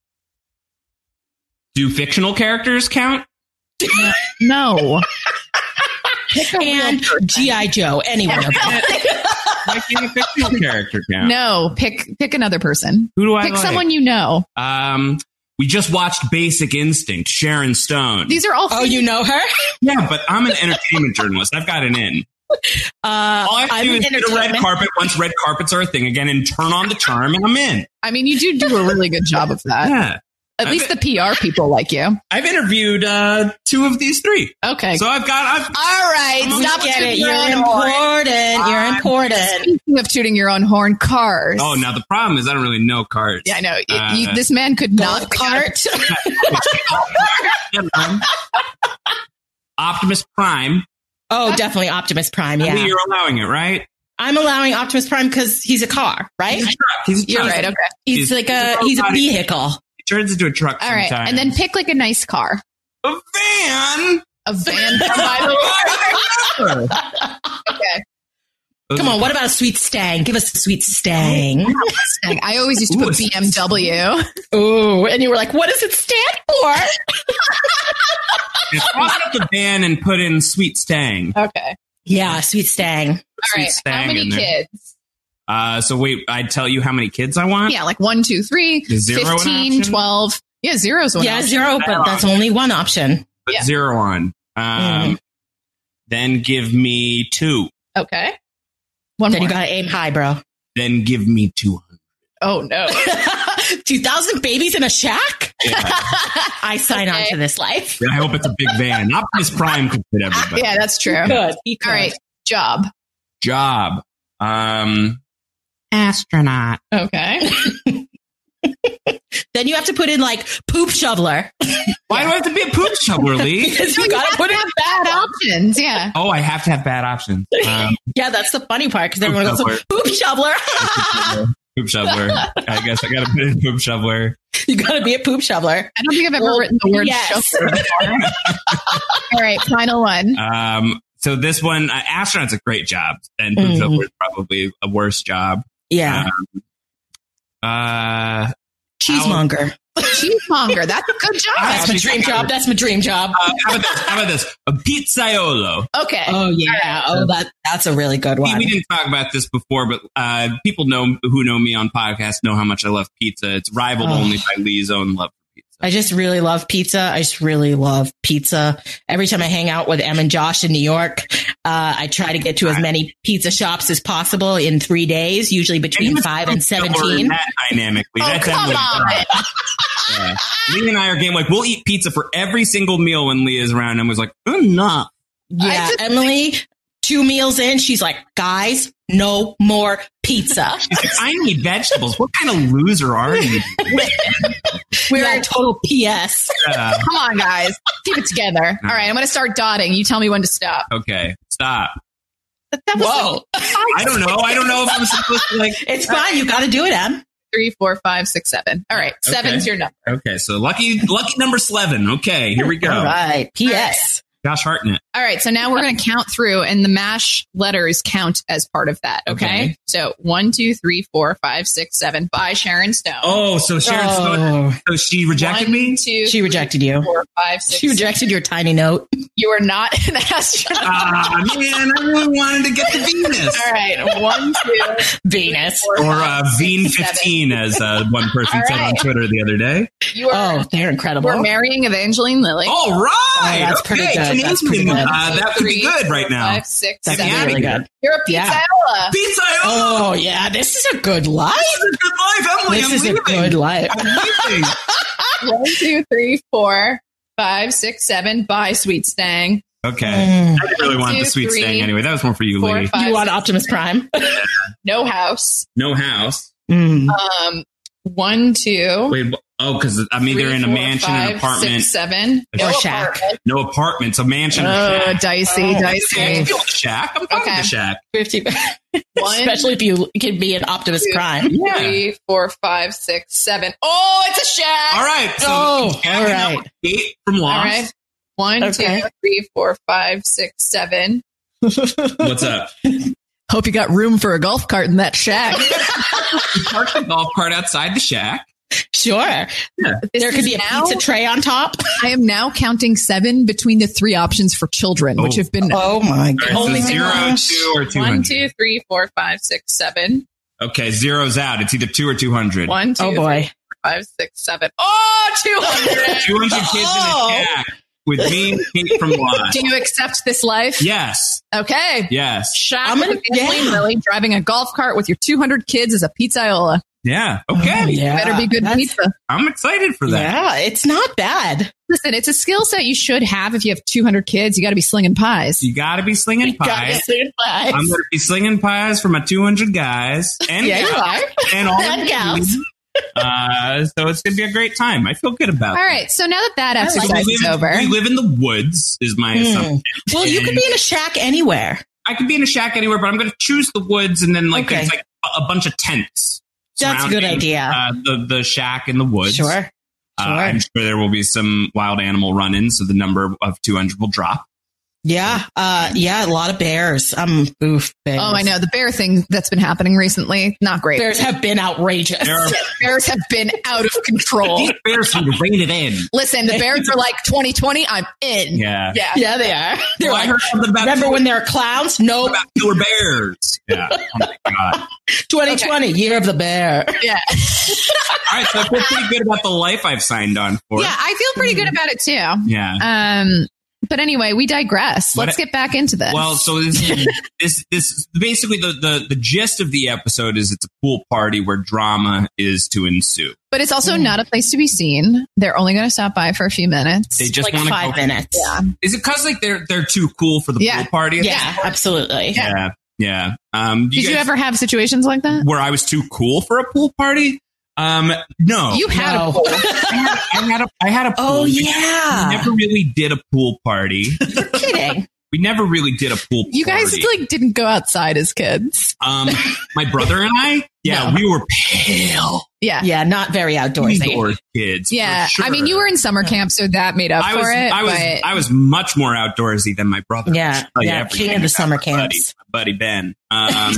Speaker 3: do fictional characters count?
Speaker 5: no. Pick a real
Speaker 4: And
Speaker 5: person.
Speaker 4: G I. Joe. Anyone of them.
Speaker 3: Why can't a fictional character count?
Speaker 5: No, pick pick another person.
Speaker 3: Who do I
Speaker 5: Pick
Speaker 3: like?
Speaker 5: someone you know.
Speaker 3: Um, we just watched Basic Instinct. Sharon Stone.
Speaker 5: These are all
Speaker 4: Oh, you know her?
Speaker 3: yeah, but I'm an entertainment journalist. I've got an in.
Speaker 4: Uh,
Speaker 3: All I have to
Speaker 4: I'm
Speaker 3: do is
Speaker 4: an
Speaker 3: get a red
Speaker 4: entertainment-
Speaker 3: carpet once red carpets are a thing again and turn on the charm and I'm in.
Speaker 5: I mean, you do do a really good job of that.
Speaker 3: Yeah.
Speaker 5: At least the P R people like you.
Speaker 3: I've interviewed uh, two of these three.
Speaker 5: Okay.
Speaker 3: So I've got, I've,
Speaker 5: all right.
Speaker 3: I'm
Speaker 5: Stop
Speaker 4: Get it.
Speaker 5: tooting your
Speaker 4: You're
Speaker 5: own horn.
Speaker 4: important. You're important.
Speaker 5: Speaking of tooting your own horn, cars.
Speaker 3: oh, now the problem is I don't really know cars.
Speaker 5: Yeah, I know. Y-
Speaker 3: Uh,
Speaker 5: you, this man could not
Speaker 4: Golf cart.
Speaker 3: Optimus Prime.
Speaker 4: Oh, definitely Optimus Prime.
Speaker 3: I
Speaker 4: Yeah.
Speaker 3: think you're allowing it, right?
Speaker 4: I'm allowing Optimus Prime because he's a car, right?
Speaker 3: He's a truck. He's a
Speaker 5: You're
Speaker 3: truck.
Speaker 5: right. Okay.
Speaker 4: He's,
Speaker 3: He's-
Speaker 4: like a
Speaker 3: he's
Speaker 4: he's a
Speaker 3: a
Speaker 4: vehicle.
Speaker 3: He turns into a truck
Speaker 5: All right.
Speaker 3: sometimes.
Speaker 5: And then pick like a nice car.
Speaker 3: a van.
Speaker 5: A van by the way. Okay.
Speaker 3: Those
Speaker 4: Come
Speaker 3: are-
Speaker 4: on, what about a sweet Stang? Give us a sweet Stang.
Speaker 5: Dang, I always used to
Speaker 3: Ooh,
Speaker 5: put
Speaker 3: a
Speaker 5: B M W.
Speaker 4: Ooh, and you were like, what does it stand for?
Speaker 3: Yeah, cross out the van and put in Sweet Stang.
Speaker 5: Okay.
Speaker 4: Yeah, sweet Stang.
Speaker 5: All
Speaker 3: Sweet
Speaker 5: right.
Speaker 3: Stang
Speaker 5: How many
Speaker 3: in there.
Speaker 5: kids?
Speaker 3: Uh, so wait, I'd tell you how many kids I want?
Speaker 5: Yeah, like one, two, three,
Speaker 3: Is zero an
Speaker 5: fifteen,
Speaker 3: option?
Speaker 5: twelve. Yeah, zero's one.
Speaker 4: Yeah,
Speaker 5: option.
Speaker 4: zero, but that's only one option.
Speaker 3: Put
Speaker 5: Yeah.
Speaker 3: zero on. Um,
Speaker 4: Mhm.
Speaker 3: Then give me two.
Speaker 5: Okay. One
Speaker 4: Then
Speaker 5: more.
Speaker 4: you gotta aim high, bro.
Speaker 3: Then give me two hundred.
Speaker 5: oh, no.
Speaker 4: two thousand babies in a shack?
Speaker 3: Yeah.
Speaker 4: I sign on
Speaker 5: Okay.
Speaker 4: to this life.
Speaker 3: I hope it's a big van. Optimus Prime could fit everybody.
Speaker 5: Yeah, that's true.
Speaker 4: Good. He
Speaker 5: All right. Job.
Speaker 3: Job. Um, astronaut.
Speaker 5: Okay.
Speaker 4: Then you have to put in like poop shoveler.
Speaker 3: Why do I have to be a poop shoveler, Lee?
Speaker 4: Because
Speaker 5: No,
Speaker 4: you
Speaker 5: you
Speaker 4: gotta
Speaker 5: have
Speaker 4: put
Speaker 5: to
Speaker 4: in
Speaker 5: have bad options. Yeah.
Speaker 3: Oh, I have to have bad options. Um,
Speaker 4: Yeah, that's the funny part because everyone goes,
Speaker 3: shoveler.
Speaker 4: poop shoveler.
Speaker 3: poop shoveler. I guess I got to put in poop shoveler.
Speaker 4: You gotta be a poop shoveler.
Speaker 5: I don't think I've ever
Speaker 4: Well,
Speaker 5: written the word
Speaker 4: yes.
Speaker 5: chauffeur before. All right. Final one.
Speaker 3: Um, so this one, uh, astronaut's a great job, and poop
Speaker 4: Mhm.
Speaker 3: shoveler is probably a worse job.
Speaker 4: Yeah.
Speaker 3: Uh,
Speaker 4: Cheesemonger.
Speaker 5: Cheesemonger. That's a good job.
Speaker 4: That's my dream job. That's my dream job.
Speaker 3: uh, how about this? How about this? A pizzaiolo.
Speaker 5: Okay.
Speaker 4: Oh yeah. Oh, that that's a really good
Speaker 3: We,
Speaker 4: one.
Speaker 3: we didn't talk about this before, but uh, people know who know me on podcasts know how much I love pizza. It's rivaled
Speaker 4: Oh.
Speaker 3: only by Lee's own love for pizza.
Speaker 4: I just really love pizza. I just really love pizza. Every time I hang out with Em and Josh in New York, uh, I try to get to as many pizza shops as possible in three days, usually between five and seventeen.
Speaker 3: That dynamically.
Speaker 5: Oh,
Speaker 3: That's
Speaker 5: come
Speaker 3: Emily's
Speaker 5: on.
Speaker 3: job. Yeah. Lee and I are game like we'll eat pizza for every single meal when Lee is around, and was like, enough.
Speaker 4: Yeah,
Speaker 5: I just-
Speaker 4: Emily, two meals in, she's like, guys, no more pizza.
Speaker 3: She's like, I need vegetables. What kind of loser are you?
Speaker 4: We're a total P S.
Speaker 3: Uh,
Speaker 5: Come on, guys. Keep it together. All right. I'm going to start dotting. You tell me when to stop.
Speaker 3: okay, stop.
Speaker 5: That was
Speaker 4: Whoa.
Speaker 3: I don't know. I don't know if I'm supposed to like.
Speaker 4: It's fine. You got to do it, Em.
Speaker 5: three, four, five, six, seven. All right. Seven's
Speaker 3: Okay.
Speaker 5: your number.
Speaker 3: Okay, so lucky lucky number seven. Okay, here we go.
Speaker 4: All right. P S.
Speaker 3: Josh Hartnett.
Speaker 5: All right, so now we're going to count through, and the MASH letters count as part of that. Okay,
Speaker 3: Okay.
Speaker 5: so one, two, three, four, five, six, seven. By Sharon Stone.
Speaker 3: Oh, so Sharon
Speaker 4: Oh.
Speaker 3: Stone. So she rejected
Speaker 5: One,
Speaker 3: me?
Speaker 5: two,
Speaker 4: She rejected you.
Speaker 5: four, five, six,
Speaker 4: She rejected your tiny note.
Speaker 5: seven. You are not an astronaut.
Speaker 3: Ah, man, I really wanted to get the Venus.
Speaker 5: All right, one, two,
Speaker 4: Venus.
Speaker 5: four,
Speaker 3: Or
Speaker 5: five,
Speaker 3: uh,
Speaker 5: six,
Speaker 3: Veen
Speaker 5: seven.
Speaker 3: fifteen, as uh, one person
Speaker 5: All
Speaker 3: said on
Speaker 5: right.
Speaker 3: Twitter the other day.
Speaker 5: You are.
Speaker 4: Oh, they're incredible.
Speaker 5: We're marrying Evangeline Lilly.
Speaker 3: All right.
Speaker 4: Oh, that's
Speaker 3: okay.
Speaker 4: pretty good.
Speaker 3: Canadian,
Speaker 4: That's pretty good.
Speaker 3: Uh, that could be
Speaker 5: Three,
Speaker 3: good right
Speaker 5: four,
Speaker 3: now.
Speaker 5: Five, six,
Speaker 4: That's
Speaker 5: seven.
Speaker 4: really good.
Speaker 5: You're a
Speaker 4: Yeah.
Speaker 5: pizzaiola.
Speaker 3: Pizza.
Speaker 4: Oh, yeah. This is a good life.
Speaker 3: This is a good life, Emily.
Speaker 4: This
Speaker 3: I'm
Speaker 4: is
Speaker 3: leaving.
Speaker 4: a good life.
Speaker 3: I'm leaving.
Speaker 5: One, two, three, four, five, six, seven. Bye, Sweet Stang.
Speaker 3: Okay.
Speaker 4: Mm.
Speaker 3: I didn't really want
Speaker 5: Two,
Speaker 3: the sweet
Speaker 5: three,
Speaker 3: stang anyway. That was more for you,
Speaker 5: four,
Speaker 3: lady.
Speaker 5: five,
Speaker 4: You want
Speaker 5: six,
Speaker 4: Optimus Prime?
Speaker 5: No house.
Speaker 3: No house.
Speaker 4: Mm.
Speaker 5: Um, one, two.
Speaker 3: Wait. Oh, because I mean,
Speaker 5: three,
Speaker 3: they're in a
Speaker 5: four,
Speaker 3: mansion,
Speaker 5: five,
Speaker 3: an apartment,
Speaker 5: six, seven.
Speaker 3: A
Speaker 5: No
Speaker 4: shack.
Speaker 5: apartment.
Speaker 3: no apartments, a mansion. or
Speaker 5: Oh,
Speaker 3: shack.
Speaker 5: dicey,
Speaker 3: I
Speaker 5: dicey.
Speaker 3: can feel the shack. I'm fine
Speaker 5: Okay.
Speaker 3: with the shack.
Speaker 4: fifty
Speaker 5: One,
Speaker 4: Especially if you can be an Optimus
Speaker 5: two,
Speaker 4: Prime.
Speaker 5: three, four, five, six, seven. Oh, it's a shack.
Speaker 3: All right. So
Speaker 4: Oh,
Speaker 3: Shack
Speaker 4: all
Speaker 3: is
Speaker 4: right.
Speaker 3: now Eight from
Speaker 5: All
Speaker 3: Lost.
Speaker 5: right. One,
Speaker 4: Okay.
Speaker 5: two, three, four, five, six, seven.
Speaker 3: What's up?
Speaker 5: Hope you got room for a golf cart in that shack.
Speaker 3: We parked the golf cart outside the shack.
Speaker 4: Sure.
Speaker 3: Yeah.
Speaker 4: There could be a
Speaker 5: now,
Speaker 4: pizza tray on top.
Speaker 5: I am now counting seven between the three options for children,
Speaker 3: Oh.
Speaker 5: which have been
Speaker 4: Oh, my
Speaker 3: All right,
Speaker 4: God.
Speaker 3: so
Speaker 5: Only
Speaker 3: zero,
Speaker 5: gosh.
Speaker 3: two, or two
Speaker 5: one,
Speaker 3: hundred.
Speaker 5: two, three, four, five, six, seven.
Speaker 3: Okay, zero's out. It's either two or two hundred.
Speaker 5: One, two,
Speaker 4: Oh,
Speaker 5: three,
Speaker 4: boy.
Speaker 5: four, five, six, seven. Oh, two hundred.
Speaker 3: Two hundred kids
Speaker 4: Oh.
Speaker 3: in a shack with me and Kate from Lost.
Speaker 5: Do you accept this life?
Speaker 3: Yes.
Speaker 5: Okay.
Speaker 3: Yes.
Speaker 5: Shack
Speaker 4: I'm gonna-
Speaker 5: with Evangeline
Speaker 4: yeah.
Speaker 5: Lilly driving a golf cart with your two hundred kids as a pizzaiola.
Speaker 3: Yeah. Okay.
Speaker 4: Oh, yeah.
Speaker 5: Better be good
Speaker 4: That's-
Speaker 5: pizza.
Speaker 3: I'm excited for that.
Speaker 4: Yeah, it's not bad.
Speaker 5: Listen, it's a skill set you should have if you have two hundred kids. You got to be slinging pies.
Speaker 3: You got to be slinging pies.
Speaker 4: Goodbye.
Speaker 3: I'm going to be slinging pies for my two hundred guys and
Speaker 4: Yeah, you
Speaker 3: gals
Speaker 4: are.
Speaker 3: and all
Speaker 4: And
Speaker 3: the
Speaker 4: gals.
Speaker 3: ladies. Uh, so it's going to be a great time. I feel good about
Speaker 5: All
Speaker 3: it.
Speaker 5: right. So now that that
Speaker 3: So
Speaker 5: exercise
Speaker 3: we,
Speaker 5: is
Speaker 3: live,
Speaker 5: over,
Speaker 3: we live in the woods, is my
Speaker 4: Hmm.
Speaker 3: assumption.
Speaker 4: Well, you could be in a shack anywhere.
Speaker 3: I could be in a shack anywhere, but I'm going to choose the woods, and then like
Speaker 4: Okay.
Speaker 3: there's like a, a bunch of tents.
Speaker 4: That's a good
Speaker 3: surrounding,
Speaker 4: idea.
Speaker 3: Uh, the the shack in the woods.
Speaker 4: Sure.
Speaker 3: Uh,
Speaker 4: Sure.
Speaker 3: I'm sure there will be some wild animal run-ins, so the number of two hundred will drop.
Speaker 4: Yeah. Uh, yeah, a lot of bears. Um, oof, bears.
Speaker 5: oh, I know the bear thing that's been happening recently. Not great.
Speaker 4: Bears have been outrageous.
Speaker 3: There are
Speaker 5: Bears have been out of control.
Speaker 3: these bears need to rein it in.
Speaker 5: Listen, the Bears are like twenty twenty. I'm in.
Speaker 3: Yeah.
Speaker 5: Yeah.
Speaker 4: Yeah, they are. They're
Speaker 3: Well, I
Speaker 4: like,
Speaker 3: heard something about
Speaker 4: remember
Speaker 3: killer,
Speaker 4: when they're clowns? Nope.
Speaker 3: about killer bears. Yeah. Oh my god.
Speaker 4: twenty twenty, year of the bear.
Speaker 5: Yeah.
Speaker 3: All right, so I feel pretty good about the life I've signed on for.
Speaker 5: Yeah. I feel pretty good about it too.
Speaker 3: Yeah.
Speaker 5: Um, but anyway, we digress.
Speaker 3: What
Speaker 5: Let's
Speaker 3: I-
Speaker 5: get back into this.
Speaker 3: Well, so this, this, this, basically the, the, the gist of the episode is it's a pool party where drama is to ensue.
Speaker 5: but it's also not a place to be seen. They're only going to stop by for a few minutes.
Speaker 3: They just
Speaker 4: Like
Speaker 3: want to
Speaker 4: five
Speaker 3: go.
Speaker 4: minutes.
Speaker 5: yeah.
Speaker 3: Is it because like they're they're too cool for the
Speaker 5: Yeah.
Speaker 3: pool party?
Speaker 4: Yeah, absolutely.
Speaker 3: yeah, yeah. Um, do
Speaker 5: Did you
Speaker 3: guys-
Speaker 5: ever have situations like that?
Speaker 3: where I was too cool for a pool party? Um, no.
Speaker 5: You had
Speaker 4: No.
Speaker 5: a pool.
Speaker 3: I had, I had a I had a pool.
Speaker 4: Oh,
Speaker 3: We
Speaker 4: yeah.
Speaker 3: never really did a pool party.
Speaker 4: You're kidding.
Speaker 3: We never really did a pool party.
Speaker 5: You guys like didn't go outside as kids.
Speaker 3: um, my brother and I, yeah,
Speaker 4: No.
Speaker 3: we were pale
Speaker 5: Yeah.
Speaker 4: Yeah, not very outdoorsy.
Speaker 3: indoor kids.
Speaker 5: Yeah.
Speaker 3: for sure.
Speaker 5: I mean, you were in summer camp, so that made up
Speaker 3: I was,
Speaker 5: for it.
Speaker 3: I was,
Speaker 5: but
Speaker 3: I was much more outdoorsy than my brother.
Speaker 4: Yeah,
Speaker 3: I'll tell you
Speaker 4: yeah,
Speaker 3: everything
Speaker 4: king of the
Speaker 3: about
Speaker 4: summer
Speaker 3: my buddy,
Speaker 4: camps.
Speaker 3: my buddy Ben. Um,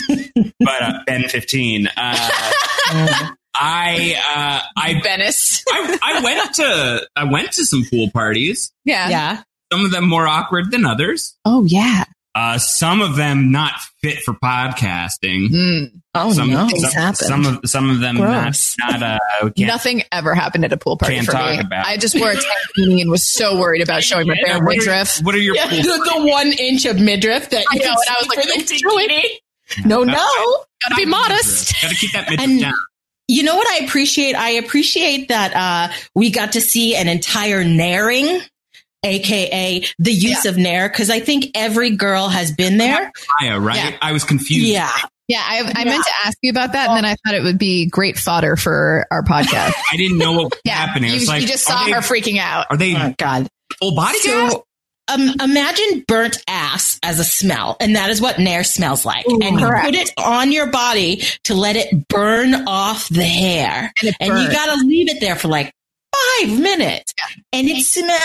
Speaker 3: but uh, Ben fifteen. Uh,
Speaker 4: Mm.
Speaker 3: I, uh, I,
Speaker 5: Venice.
Speaker 3: I, I went to, I went to some pool parties.
Speaker 5: Yeah.
Speaker 4: Yeah.
Speaker 3: Some of them more awkward than others.
Speaker 5: Oh, yeah.
Speaker 3: Uh, some of them not fit for podcasting.
Speaker 5: Mm.
Speaker 4: Oh,
Speaker 3: some,
Speaker 4: no.
Speaker 3: some,
Speaker 4: Things happen.
Speaker 3: some of some of them not
Speaker 4: Gross.
Speaker 3: not uh we can't-
Speaker 5: Nothing ever happened at a pool party
Speaker 3: Can't
Speaker 5: for
Speaker 3: talk
Speaker 5: me.
Speaker 3: about.
Speaker 5: I just wore a tankini and was so worried about showing my bare
Speaker 3: What are,
Speaker 5: midriff.
Speaker 3: what are your
Speaker 4: Yeah,
Speaker 3: pool
Speaker 4: the, the one inch of midriff that
Speaker 5: I
Speaker 4: you
Speaker 5: know,
Speaker 4: can
Speaker 5: and I was
Speaker 4: see
Speaker 5: like,
Speaker 4: for the
Speaker 5: "Don't do
Speaker 4: bikini. No, no.
Speaker 5: Gotta be modest.
Speaker 3: Got to keep that midriff
Speaker 4: And-
Speaker 3: down.
Speaker 4: You know what I appreciate? I appreciate that uh, we got to see an entire nairing, A K A the use of nair, because I think every girl has been there.
Speaker 3: Maya, right?
Speaker 5: Yeah.
Speaker 3: I was confused.
Speaker 4: Yeah.
Speaker 5: Yeah, I, I meant to ask you about that, and then I thought it would be great fodder for our podcast.
Speaker 3: I didn't know what was
Speaker 5: Yeah,
Speaker 3: happening. It
Speaker 5: you,
Speaker 3: was like,
Speaker 5: you just
Speaker 3: are
Speaker 5: saw
Speaker 3: they,
Speaker 5: her freaking out.
Speaker 3: Are they
Speaker 4: Oh, God.
Speaker 3: full body gas?
Speaker 4: So um, imagine burnt ass as a smell, and that is what nair smells like.
Speaker 5: Ooh,
Speaker 4: and you
Speaker 5: correct.
Speaker 4: put it on your body to let it burn off the hair.
Speaker 5: And it
Speaker 4: And you
Speaker 5: burns.
Speaker 4: got to leave it there for like five minutes. And it smells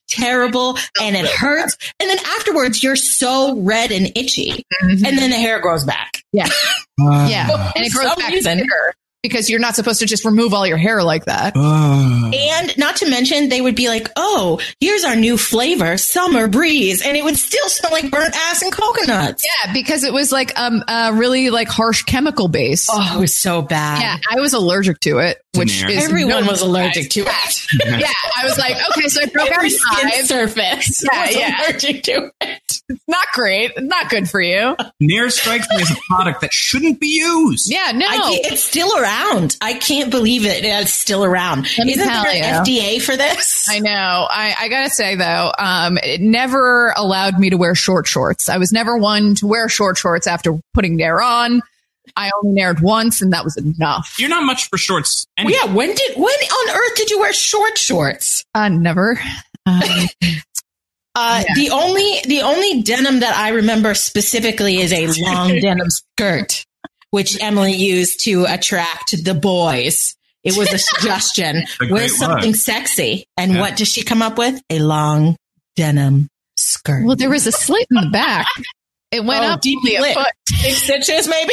Speaker 4: terrible and it hurts. And then afterwards, you're so red and itchy. Mm-hmm. And then the hair grows back.
Speaker 5: Yeah.
Speaker 3: Uh,
Speaker 5: yeah. And it grows back
Speaker 4: reason.
Speaker 5: quicker. Because you're not supposed to just remove all your hair like that.
Speaker 3: Uh,
Speaker 4: and not to mention, they would be like, oh, here's our new flavor, Summer Breeze. And it would still smell like burnt ass and coconuts.
Speaker 5: Yeah, because it was like um, a really like harsh chemical base.
Speaker 4: Oh, it was so bad.
Speaker 5: Yeah, I was allergic to it. Which is
Speaker 4: Everyone
Speaker 5: no
Speaker 4: was allergic to it.
Speaker 5: Yeah, I was like, okay, so I broke
Speaker 4: Every
Speaker 5: out
Speaker 4: skin
Speaker 5: five.
Speaker 4: surface
Speaker 5: Yeah,
Speaker 4: was
Speaker 5: yeah.
Speaker 4: allergic to it.
Speaker 5: It's not great. Not good for you.
Speaker 3: Nair strikes me as a product that shouldn't be used.
Speaker 5: Yeah, no.
Speaker 4: I can't, it's still around. I can't believe it. It's still around.
Speaker 5: Let me
Speaker 4: Isn't
Speaker 5: tell
Speaker 4: there an
Speaker 5: you.
Speaker 4: F D A for this?
Speaker 5: I know. I, I gotta say though, um, it never allowed me to wear short shorts. I was never one to wear short shorts after putting Nair on. I only Naired once, and that was enough.
Speaker 3: You're not much for shorts. Anyway.
Speaker 4: Yeah. When did when on earth did you wear short shorts?
Speaker 5: Uh, never. Um,
Speaker 4: Uh,
Speaker 5: Yeah.
Speaker 4: The only the only denim that I remember specifically is a long denim skirt, which Emily used to attract the boys. It was a suggestion.
Speaker 3: A
Speaker 4: Wear
Speaker 3: great
Speaker 4: something
Speaker 3: look.
Speaker 4: sexy. And
Speaker 3: Yeah.
Speaker 4: what does she come up with? A long denim skirt.
Speaker 5: well, there was a slit in the back. It went
Speaker 4: Oh,
Speaker 5: up
Speaker 4: deep
Speaker 5: only a
Speaker 4: lit.
Speaker 5: foot.
Speaker 4: Big stitches, maybe?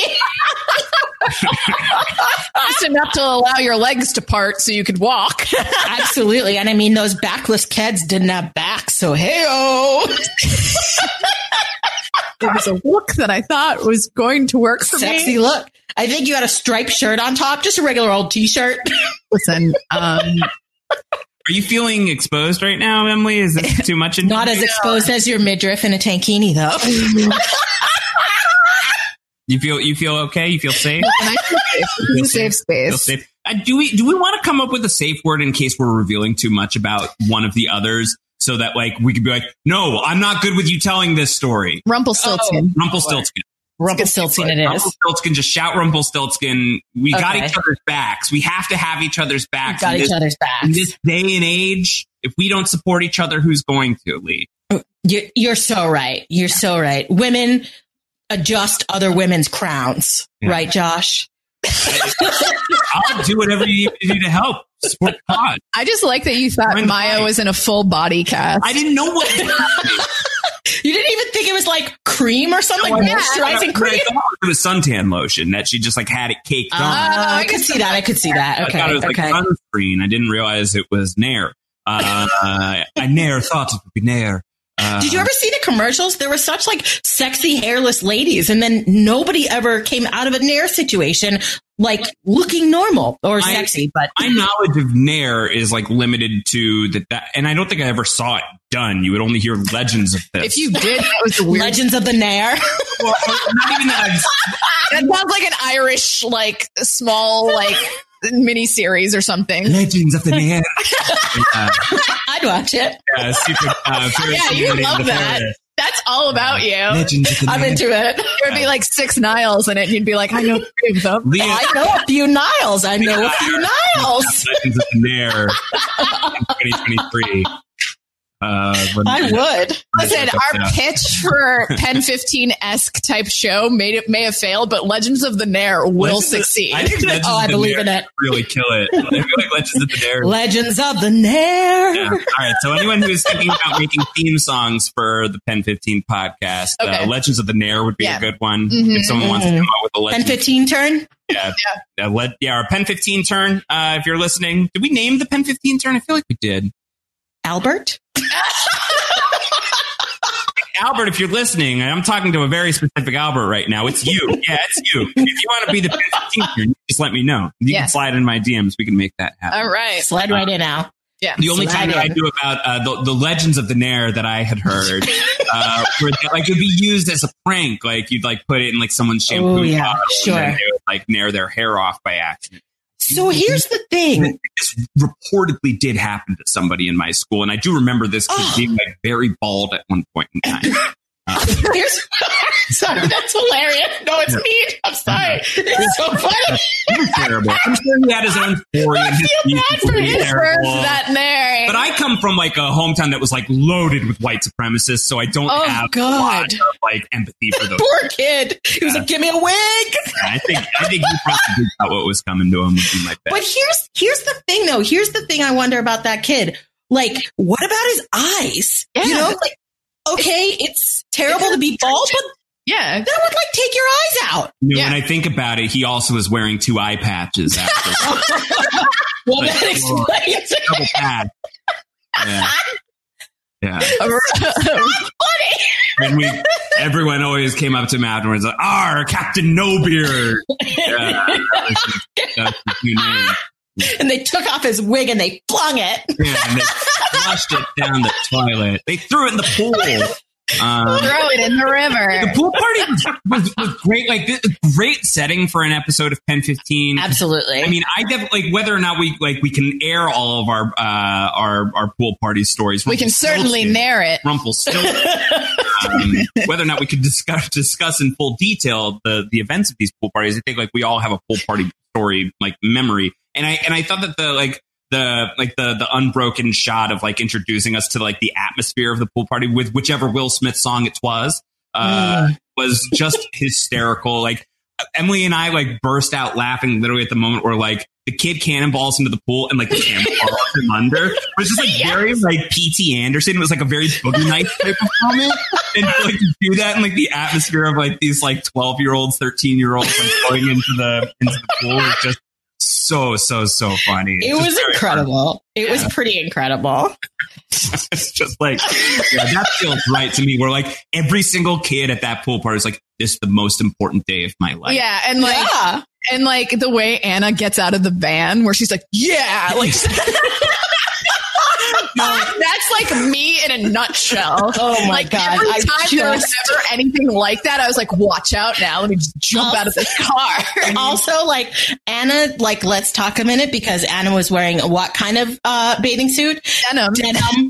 Speaker 5: Just enough to allow your legs to part so you could walk.
Speaker 4: Absolutely. And I mean, those backless kids didn't have backs, so hey-oh.
Speaker 5: It was a look that I thought was going to work for
Speaker 4: Sexy
Speaker 5: me.
Speaker 4: look. I think you had a striped shirt on top, just a regular old t-shirt.
Speaker 5: Listen, um,
Speaker 3: Are you feeling exposed right now, Emily? Is this too much? In-
Speaker 4: Not as exposed as your midriff in a tankini, though.
Speaker 3: You feel you feel okay? You feel safe?
Speaker 5: and I feel safe. This is a safe
Speaker 3: Feel
Speaker 5: space.
Speaker 3: safe. Uh, do we do we want to come up with a safe word in case we're revealing too much about one of the others, so that like we could be like, no, I'm not good with you telling this story.
Speaker 5: Rumpelstiltskin.
Speaker 3: Rumpelstiltskin.
Speaker 4: Rumpelstiltskin it is.
Speaker 3: Rumpelstiltskin. Just shout Rumpelstiltskin. We got
Speaker 4: Okay.
Speaker 3: each other's backs. We have to have each other's
Speaker 4: We
Speaker 3: backs.
Speaker 4: got
Speaker 3: in
Speaker 4: each
Speaker 3: this,
Speaker 4: other's
Speaker 3: in
Speaker 4: backs.
Speaker 3: this day and age. If we don't support each other, who's going to, Lee?
Speaker 4: You're, you're so right. You're so right. Women adjust other women's crowns.
Speaker 3: Yeah.
Speaker 4: Right, Josh?
Speaker 3: I'll do whatever you need to do to help support the pod.
Speaker 5: I just like that you thought
Speaker 3: Find
Speaker 5: Maya
Speaker 3: the
Speaker 5: was in a full body cast.
Speaker 3: I didn't know what was happening.
Speaker 4: You didn't even think it was like cream or something, like
Speaker 3: I-
Speaker 4: moisturizing
Speaker 3: I
Speaker 4: cream?
Speaker 3: thought it was suntan lotion that she just like had it caked on.
Speaker 4: Uh, I
Speaker 5: I
Speaker 4: could
Speaker 5: guess
Speaker 4: see that. I could see that.
Speaker 3: I
Speaker 4: Okay.
Speaker 3: thought it was
Speaker 4: Okay.
Speaker 3: like sunscreen. I didn't realize it was Nair. Uh, I never thought it would be Nair. Uh,
Speaker 4: Did you ever see the commercials? There were such like sexy hairless ladies, and then nobody ever came out of a Nair situation like looking normal or
Speaker 3: I-
Speaker 4: sexy. But
Speaker 3: My knowledge of Nair is like limited to that, that, and I don't think I ever saw it done. You would only hear legends of this.
Speaker 5: If you did, that was a weird.
Speaker 4: Legends of the Nair.
Speaker 3: well, not even that. I've-
Speaker 5: That sounds like an Irish, like small, like mini series or something.
Speaker 3: Legends of the Nair. uh,
Speaker 4: I'd watch it.
Speaker 3: yeah, super, uh,
Speaker 5: Yeah, you love that. That's all about you.
Speaker 3: Legends of the
Speaker 4: I'm
Speaker 3: Nair.
Speaker 4: into it.
Speaker 5: There would be like six Niles in it, and you'd be like, I know three of them.
Speaker 3: Leah,
Speaker 4: I know a few Niles. I know a few Niles.
Speaker 3: Legends of the Nair in twenty twenty-three. Uh, when-
Speaker 4: I would.
Speaker 5: Listen, our
Speaker 3: Yeah.
Speaker 5: pitch for Pen fifteen-esque type show made it may have failed, but Legends of the Nair will
Speaker 3: Legends of-
Speaker 5: succeed.
Speaker 3: I think Legends
Speaker 4: Oh, I
Speaker 3: of the
Speaker 4: believe
Speaker 3: Nair
Speaker 4: in it.
Speaker 3: really kill it. I feel like Legends of the Nair.
Speaker 4: Legends of the Nair.
Speaker 3: Yeah. All right. So anyone who's thinking about making theme songs for the Pen fifteen podcast,
Speaker 5: Okay.
Speaker 3: uh, Legends of the Nair would be
Speaker 5: Yeah.
Speaker 3: a good one.
Speaker 5: Mhm.
Speaker 3: If someone wants to come up with a
Speaker 4: Pen
Speaker 3: Legends,
Speaker 4: fifteen turn.
Speaker 3: yeah, yeah, le- yeah, our Pen fifteen turn. Uh, if you're listening, did we name the Pen fifteen turn? I feel like we did.
Speaker 4: Albert.
Speaker 3: Albert, if you're listening, and I'm talking to a very specific Albert right now, it's you. Yeah, it's you. If you want to be the Pen fifteen turn, just let me know. You
Speaker 5: Yeah.
Speaker 3: can slide in my D Ms. We can make that happen.
Speaker 5: All right.
Speaker 4: Slide right in now.
Speaker 5: Yeah.
Speaker 3: The only
Speaker 4: Slide
Speaker 3: time that I
Speaker 4: in.
Speaker 3: knew about uh, the, the Legends of the Nair that I had heard, uh, were that, like, it would be used as a prank. Like, you'd like put it in like someone's shampoo
Speaker 4: Oh, yeah,
Speaker 3: bottle,
Speaker 4: sure.
Speaker 3: and then they would like nair their hair off by accident.
Speaker 4: So here's the thing.
Speaker 3: This reportedly did happen to somebody in my school, and I do remember this kid
Speaker 4: Oh.
Speaker 3: being like very bald at one point in time. Uh,
Speaker 4: Here's, sorry, that's hilarious. No, it's me. I'm sorry. It's so funny.
Speaker 3: He was terrible. I'm sure he had his own story.
Speaker 4: I
Speaker 3: and his
Speaker 4: feel bad
Speaker 3: people
Speaker 4: for
Speaker 3: were
Speaker 4: him.
Speaker 3: terrible.
Speaker 5: that Nair.
Speaker 3: But I come from like a hometown that was like loaded with white supremacists, so I don't
Speaker 5: Oh,
Speaker 3: have
Speaker 5: God.
Speaker 3: a lot of like empathy for those.
Speaker 4: Poor kid. He was like, give me a wig.
Speaker 3: I think I think he probably thought what was coming to him would be my bet.
Speaker 4: But here's here's the thing though. Here's the thing I wonder about that kid. like, what about his eyes?
Speaker 5: Yeah.
Speaker 4: You know, like, okay, it's terrible to be bald, but
Speaker 5: Yeah.
Speaker 4: that would like take your eyes out.
Speaker 3: You know,
Speaker 5: Yeah.
Speaker 3: when I think about it, he also was wearing two eye patches after.
Speaker 4: Well,
Speaker 3: Like,
Speaker 4: that explains it.
Speaker 3: double patch. Yeah. Yeah.
Speaker 4: Funny.
Speaker 3: And we, everyone always came up to him afterwards, like, "Ah, Captain No Beard." Yeah, that was his, that's his new name.
Speaker 4: And they took off his wig and they flung it.
Speaker 3: Yeah, and they flushed it down the toilet. They threw it in the pool. Um,
Speaker 5: Throw it in the river.
Speaker 3: the pool party was, was, was great. Like, this, great setting for an episode of Pen fifteen.
Speaker 4: Absolutely.
Speaker 3: I mean, I definitely like whether or not we like we can air all of our uh, our our pool party stories.
Speaker 5: We can certainly
Speaker 3: Rumpelstiltskin.
Speaker 5: narrate.
Speaker 3: Rumpelstiltskin. um, whether or not we could discuss discuss in full detail the the events of these pool parties. I think like we all have a pool party story like memory, and I and I thought that the like the like the the unbroken shot of like introducing us to like the atmosphere of the pool party with whichever Will Smith song it was uh, mm. was just hysterical. Like Emily and I like burst out laughing literally at the moment where like the kid cannonballs into the pool and like the camera falls him under. It was just like yes. very like P T Anderson. It was like a very Boogie Nights type of moment. And like to do that in like the atmosphere of like these like twelve year olds, thirteen year olds like going into the into the pool was just so so so funny.
Speaker 4: It was incredible. Fun. It yeah. was pretty incredible.
Speaker 3: It's just like yeah, that feels right to me. Where like every single kid at that pool party is like, this is the most important day of my life.
Speaker 5: Yeah, and like yeah. and like the way Anna gets out of the van, where she's like, yeah, like. That's like me in a nutshell.
Speaker 4: Oh my
Speaker 5: like,
Speaker 4: god!
Speaker 5: Every
Speaker 4: I
Speaker 5: time
Speaker 4: just...
Speaker 5: there was ever anything like that, I was like, "Watch out now! Let me just jump also, out of this car."
Speaker 4: Also, like Anna, like let's talk a minute because Anna was wearing what kind of uh, bathing suit?
Speaker 5: Denim.
Speaker 4: Denim.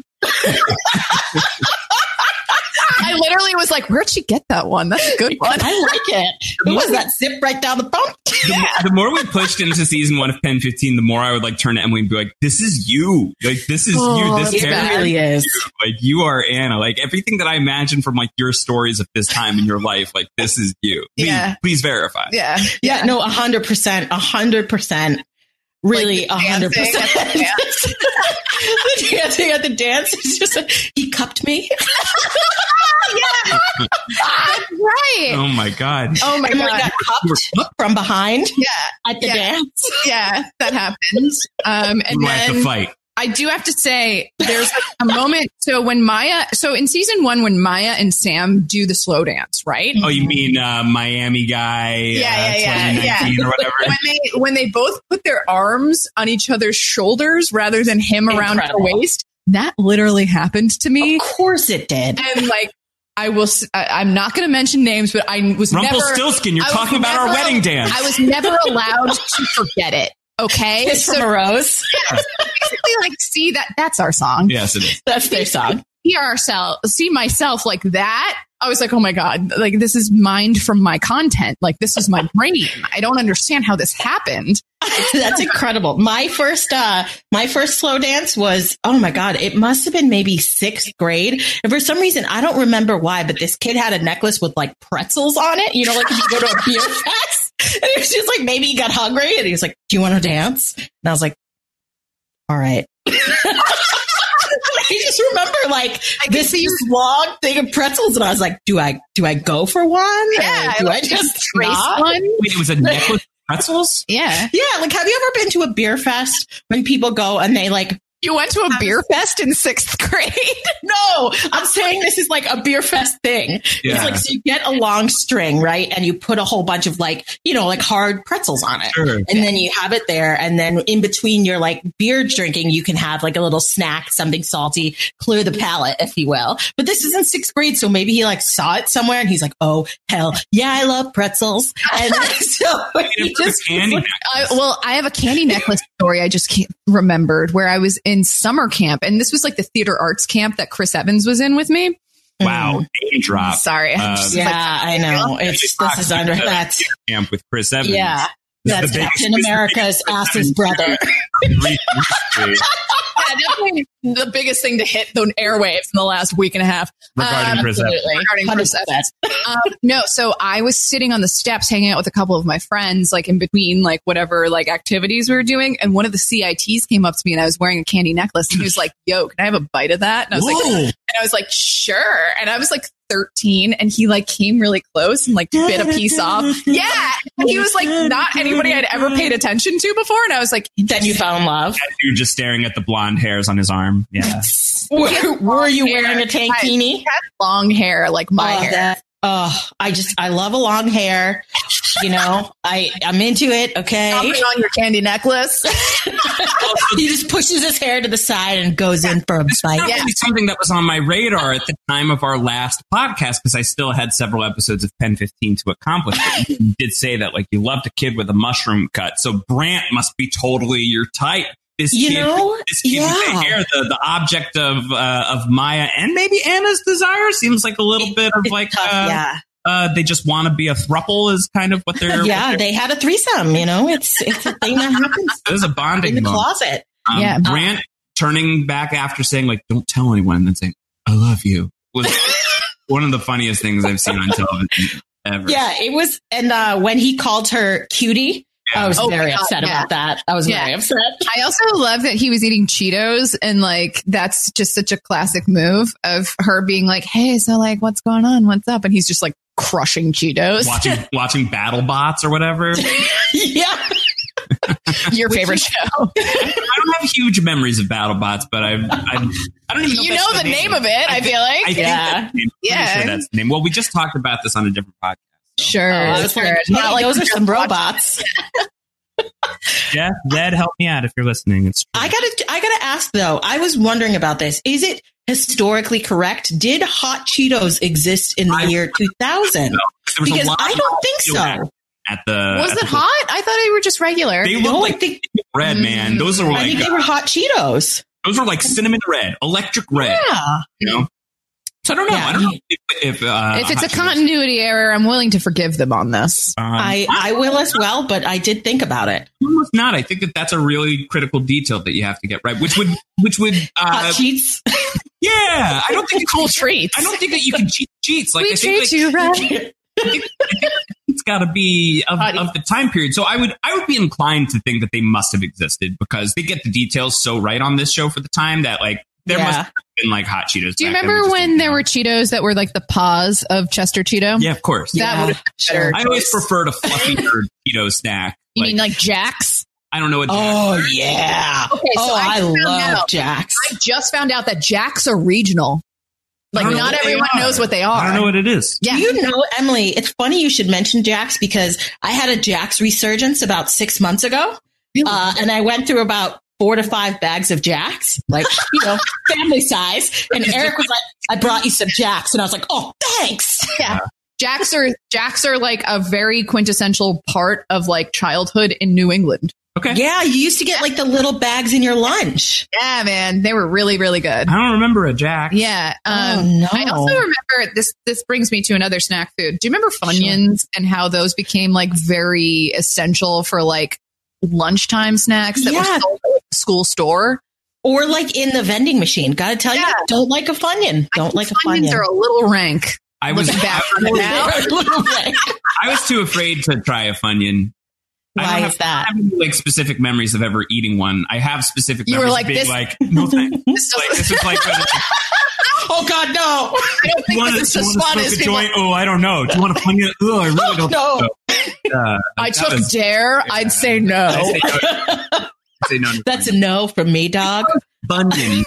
Speaker 5: I literally was like, "Where'd she get that one? That's a good one.
Speaker 4: I like it." Who was that? Zip right down the bump.
Speaker 3: The, the more we pushed into season one of Pen fifteen, the more I would like turn to Emily and be like, "This is you. Like this is
Speaker 4: oh,
Speaker 3: you. This
Speaker 4: it really is.
Speaker 3: You. Like you are Anna. Like everything that I imagine from like your stories of this time in your life. Like this is you. Please,
Speaker 5: yeah.
Speaker 3: please verify.
Speaker 5: Yeah.
Speaker 4: Yeah. No, a hundred percent. A hundred percent. Really, a hundred percent. The dancing at the dance is just like, he cupped me.
Speaker 5: Yeah, that's right.
Speaker 3: Oh my god.
Speaker 5: Oh my
Speaker 4: Emily
Speaker 5: god.
Speaker 4: Got cupped from behind.
Speaker 5: Yeah,
Speaker 4: at the
Speaker 5: yeah.
Speaker 4: dance.
Speaker 5: Yeah, that happens. Um, and
Speaker 3: we
Speaker 5: then
Speaker 3: have to fight.
Speaker 5: I do have to say, there's a moment. So when Maya, so in season one, when Maya and Sam do the slow dance, right?
Speaker 3: Oh, you mean uh, Miami guy?
Speaker 5: Yeah,
Speaker 3: uh,
Speaker 5: yeah, yeah, yeah.
Speaker 3: Or whatever.
Speaker 5: When they when they both put their arms on each other's shoulders rather than him around her waist, that literally happened to me.
Speaker 4: Of course, it did.
Speaker 5: And like. I will. I, I'm not going to mention names, but I was
Speaker 3: Rumpelstiltskin.
Speaker 5: never.
Speaker 3: You're talking about our wedding dance.
Speaker 5: I was never allowed to forget it. Okay,
Speaker 4: Kiss so, from a Rose.
Speaker 5: Yeah, so basically, like, see that that's our song.
Speaker 3: Yes, it is.
Speaker 4: That's their song.
Speaker 5: See ourselves. See myself like that. I was like, oh my god, like this is mined from my content. Like this is my brain. I don't understand how this happened.
Speaker 4: That's incredible. My first, uh, my first slow dance was, oh my god, it must have been maybe sixth grade. And for some reason, I don't remember why, but this kid had a necklace with like pretzels on it. You know, like if you go to a beer fest, and it was just like maybe he got hungry and he was like, "Do you want to dance?" And I was like, "All right." I just remember like this long thing of pretzels, and I was like, "Do I do I go for one?
Speaker 5: Yeah,
Speaker 4: do
Speaker 5: like,
Speaker 4: I just
Speaker 5: trace
Speaker 4: not?
Speaker 5: one?"
Speaker 3: Wait, it was a necklace of pretzels?
Speaker 5: Yeah,
Speaker 4: yeah. Like, have you ever been to a beer fest when people go and they like?
Speaker 5: You went to a beer fest in sixth grade?
Speaker 4: No, I'm saying this is like a beer fest thing.
Speaker 3: Yeah.
Speaker 4: It's like, so you get a long string, right? And you put a whole bunch of like, you know, like hard pretzels on it.
Speaker 3: Sure.
Speaker 4: And then you have it there. And then in between your like beer drinking, you can have like a little snack, something salty, clear the palate, if you will. But this is in sixth grade. So maybe he like saw it somewhere and he's like, oh, hell yeah, I love pretzels. And so he just
Speaker 3: candy
Speaker 5: like, I, well, I have a candy necklace story I just can't remembered where I was in summer camp, and this was like the theater arts camp that Chris Evans was in with me.
Speaker 3: Wow, name drop.
Speaker 5: Sorry,
Speaker 3: uh,
Speaker 4: yeah, like, I know. It's this is under that
Speaker 3: camp with Chris Evans.
Speaker 4: Yeah,
Speaker 3: this
Speaker 4: that's Captain America's ass's brother.
Speaker 5: That definitely the biggest thing to hit the airwaves in the last week and a half.
Speaker 3: Regarding
Speaker 5: um,
Speaker 3: Chris Evans.
Speaker 5: Regarding Chris Evans. um, no, so I was sitting on the steps hanging out with a couple of my friends, like in between like whatever like activities we were doing. And one of the C I Ts came up to me and I was wearing a candy necklace and he was like, yo, can I have a bite of that? And I was
Speaker 3: Whoa.
Speaker 5: like, and I was like, sure. And I was like thirteen and he like came really close and like bit a piece off. Yeah. And he was like not anybody I'd ever paid attention to before. And I was like,
Speaker 4: Then you fell in love.
Speaker 3: You were just staring at the blonde hairs on his arm. Yeah.
Speaker 4: Were, were you
Speaker 5: hair.
Speaker 4: wearing a tankini?
Speaker 5: He had long hair like my
Speaker 4: oh,
Speaker 5: hair.
Speaker 4: That, oh, I just, I love a long hair. You know, I, I'm into it. Okay.
Speaker 5: Stomping on your candy necklace.
Speaker 4: He just pushes his hair to the side and goes in for a bite.
Speaker 3: Probably something that was on my radar at the time of our last podcast because I still had several episodes of Pen fifteen to accomplish. But you did say that like you loved a kid with a mushroom cut, so Brant must be totally your type. This
Speaker 4: You
Speaker 3: kid,
Speaker 4: know?
Speaker 3: this kid with
Speaker 4: Yeah.
Speaker 3: the hair, the, the object of uh, of Maya and maybe Anna's desire seems like a little bit of
Speaker 4: It's
Speaker 3: like
Speaker 4: tough,
Speaker 3: uh,
Speaker 4: yeah.
Speaker 3: uh, they just want to be a throuple is kind of what they're.
Speaker 4: Yeah,
Speaker 3: what they're,
Speaker 4: they had a threesome, you know, it's it's a thing that happens
Speaker 3: there's a
Speaker 4: in
Speaker 3: bonding
Speaker 4: the
Speaker 3: moment.
Speaker 4: closet.
Speaker 3: Um,
Speaker 5: Yeah.
Speaker 3: Brant turning back after saying like, "Don't tell anyone," and then saying, "I love you," was one of the funniest things I've seen on television ever.
Speaker 4: Yeah, it was. And uh, when he called her cutie, I was
Speaker 5: Oh
Speaker 4: very
Speaker 5: my God,
Speaker 4: upset
Speaker 5: yeah.
Speaker 4: about that. I was
Speaker 5: Yeah.
Speaker 4: very upset.
Speaker 5: I also love that he was eating Cheetos and like that's just such a classic move of her being like, hey, so like what's going on? What's up? And he's just like crushing Cheetos.
Speaker 3: watching watching BattleBots or whatever.
Speaker 4: Yeah.
Speaker 5: Your favorite show.
Speaker 3: I don't have huge memories of BattleBots, but I I, I don't even know
Speaker 5: You
Speaker 3: if that's
Speaker 5: know the name of it, I feel like.
Speaker 3: I think
Speaker 4: Yeah.
Speaker 3: that's the name. I'm pretty
Speaker 5: Yeah.
Speaker 3: sure that's the name. Well, we just talked about this on a different podcast.
Speaker 5: Sure.
Speaker 4: Oh, I was
Speaker 5: sure.
Speaker 4: like,
Speaker 5: It's not
Speaker 4: hey,
Speaker 5: like
Speaker 4: those are some robots.
Speaker 3: Jeff, Zed, help me out if you're listening. It's true.
Speaker 4: I gotta, I gotta ask though. I was wondering about this. Is it historically correct? Did hot Cheetos exist in the
Speaker 3: I-
Speaker 4: year two thousand?
Speaker 3: No, there was a
Speaker 4: Because
Speaker 3: lot
Speaker 4: I
Speaker 3: of
Speaker 4: don't think
Speaker 3: Cheetos
Speaker 4: so.
Speaker 3: At the
Speaker 5: Was
Speaker 3: at
Speaker 5: it
Speaker 3: the-
Speaker 5: hot? I thought they were just regular.
Speaker 3: They look
Speaker 4: No, I
Speaker 3: like
Speaker 4: think-
Speaker 3: red, man. Those are
Speaker 4: I
Speaker 3: like
Speaker 4: think they
Speaker 3: uh,
Speaker 4: were hot Cheetos.
Speaker 3: those are like cinnamon red, electric red.
Speaker 4: Yeah.
Speaker 3: You know. So I don't know.
Speaker 4: Yeah.
Speaker 3: I don't know if, if, uh,
Speaker 5: if it's a
Speaker 3: Hot Cheetos-
Speaker 5: continuity error, I'm willing to forgive them on this.
Speaker 3: Um,
Speaker 4: I, I will as well, but I did think about it.
Speaker 3: almost not. I think that that's a really critical detail that you have to get right, which would, which would,
Speaker 4: Hot
Speaker 3: uh,
Speaker 4: cheats.
Speaker 3: yeah. I don't think it's
Speaker 5: Cool treats.
Speaker 3: I don't think that you can cheat cheats. Like
Speaker 5: we
Speaker 3: I think
Speaker 5: treat
Speaker 3: like,
Speaker 5: you right.
Speaker 3: I think, I think it's got to be of, of the time period. So I would, I would be inclined to think that they must have existed because they get the details so right on this show for the time that like there
Speaker 4: Yeah.
Speaker 3: must have been like hot Cheetos.
Speaker 5: Do you
Speaker 3: back then. We
Speaker 5: remember
Speaker 3: just
Speaker 5: when
Speaker 3: didn't
Speaker 5: there
Speaker 3: know.
Speaker 5: were Cheetos that were like the paws of Chester Cheeto?
Speaker 3: Yeah, of course.
Speaker 5: That
Speaker 4: Yeah,
Speaker 5: would have been
Speaker 4: sure.
Speaker 5: better.
Speaker 3: I always
Speaker 5: choice.
Speaker 3: preferred a fluffier Cheeto snack.
Speaker 5: You
Speaker 3: Like,
Speaker 5: mean like Jack's?
Speaker 3: I don't know what.
Speaker 4: Oh yeah.
Speaker 5: Okay, so
Speaker 4: oh,
Speaker 5: I
Speaker 4: I,
Speaker 5: found
Speaker 4: love
Speaker 5: out-
Speaker 4: Jax.
Speaker 5: I just found out that Jack's are regional.
Speaker 3: I
Speaker 5: Like
Speaker 3: don't know
Speaker 5: not
Speaker 3: what they
Speaker 5: everyone
Speaker 3: are.
Speaker 5: knows what they are.
Speaker 3: I don't know what it is.
Speaker 5: Yeah.
Speaker 4: Do you know, Emily, it's funny you should mention Jax because I had a Jax resurgence about six months ago. Uh, and I went through about four to five bags of Jax, like, you know, family size. And Eric was like, I brought you some Jax. And I was like, oh, thanks.
Speaker 5: Yeah. Jacks are Jacks are like a very quintessential part of like childhood in New England.
Speaker 3: Okay.
Speaker 4: Yeah, you used to get like the little bags in your lunch.
Speaker 5: Yeah, man, they were really really good.
Speaker 3: I don't remember a Jack.
Speaker 5: Yeah. Um,
Speaker 4: Oh, no.
Speaker 5: I also remember this. This brings me to another snack food. Do you remember Funyuns and how those became like very essential for like lunchtime snacks that
Speaker 4: Yeah.
Speaker 5: were sold at the school store?
Speaker 4: Or like in the vending machine. Gotta tell
Speaker 5: Yeah.
Speaker 4: you, don't like a Funyun. Don't like a
Speaker 5: Funyuns
Speaker 4: Funyun.
Speaker 5: are a little rank.
Speaker 3: I was.
Speaker 5: Looking back on it now.
Speaker 4: They're a little bit.
Speaker 3: I was too afraid to try a Funyun. I don't
Speaker 4: Why
Speaker 3: have,
Speaker 4: is that?
Speaker 3: I don't have any, like specific memories of ever eating one. I have specific
Speaker 5: You were
Speaker 3: memories
Speaker 5: like
Speaker 3: of being
Speaker 5: this-
Speaker 3: like, no thanks.
Speaker 5: This
Speaker 3: Like,
Speaker 5: doesn't-
Speaker 3: this is like, when,
Speaker 4: Oh God, no.
Speaker 5: I don't think
Speaker 3: wanna-
Speaker 5: this is
Speaker 3: do you
Speaker 5: as
Speaker 3: wanna
Speaker 5: fun
Speaker 3: smoke
Speaker 5: as
Speaker 3: a
Speaker 5: people.
Speaker 3: joint? Oh, I don't know. Do you want a Funyun? Oh, I really don't.
Speaker 4: No.
Speaker 3: think so. Uh,
Speaker 5: I
Speaker 3: that
Speaker 5: took
Speaker 3: was-
Speaker 5: dare. I'd say no.
Speaker 3: I say no. I say no to
Speaker 4: That's a no from me, dog.
Speaker 3: Bunyan,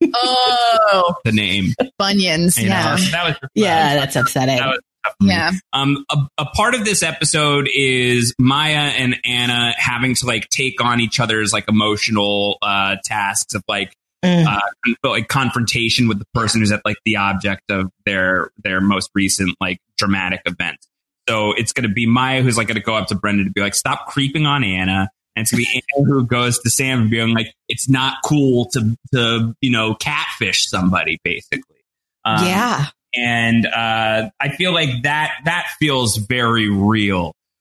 Speaker 5: Oh,
Speaker 3: the name.
Speaker 5: Bunions.
Speaker 3: You know,
Speaker 5: Yeah.
Speaker 3: so that was
Speaker 4: Yeah, that's upsetting.
Speaker 3: That was tough for me.
Speaker 5: Yeah.
Speaker 3: Um, a, a part of this episode is Maya and Anna having to like take on each other's like emotional uh, tasks of like
Speaker 4: Mm.
Speaker 3: uh, con- like confrontation with the person who's at like the object of their their most recent like dramatic event. So it's going to be Maya who's like going to go up to Brenda to be like, "Stop creeping on Anna." And it's going to be Anna who goes to Sam and being like, "It's not cool to to you know catfish somebody," basically. Um,
Speaker 4: yeah.
Speaker 3: and uh, I feel like that that feels very real.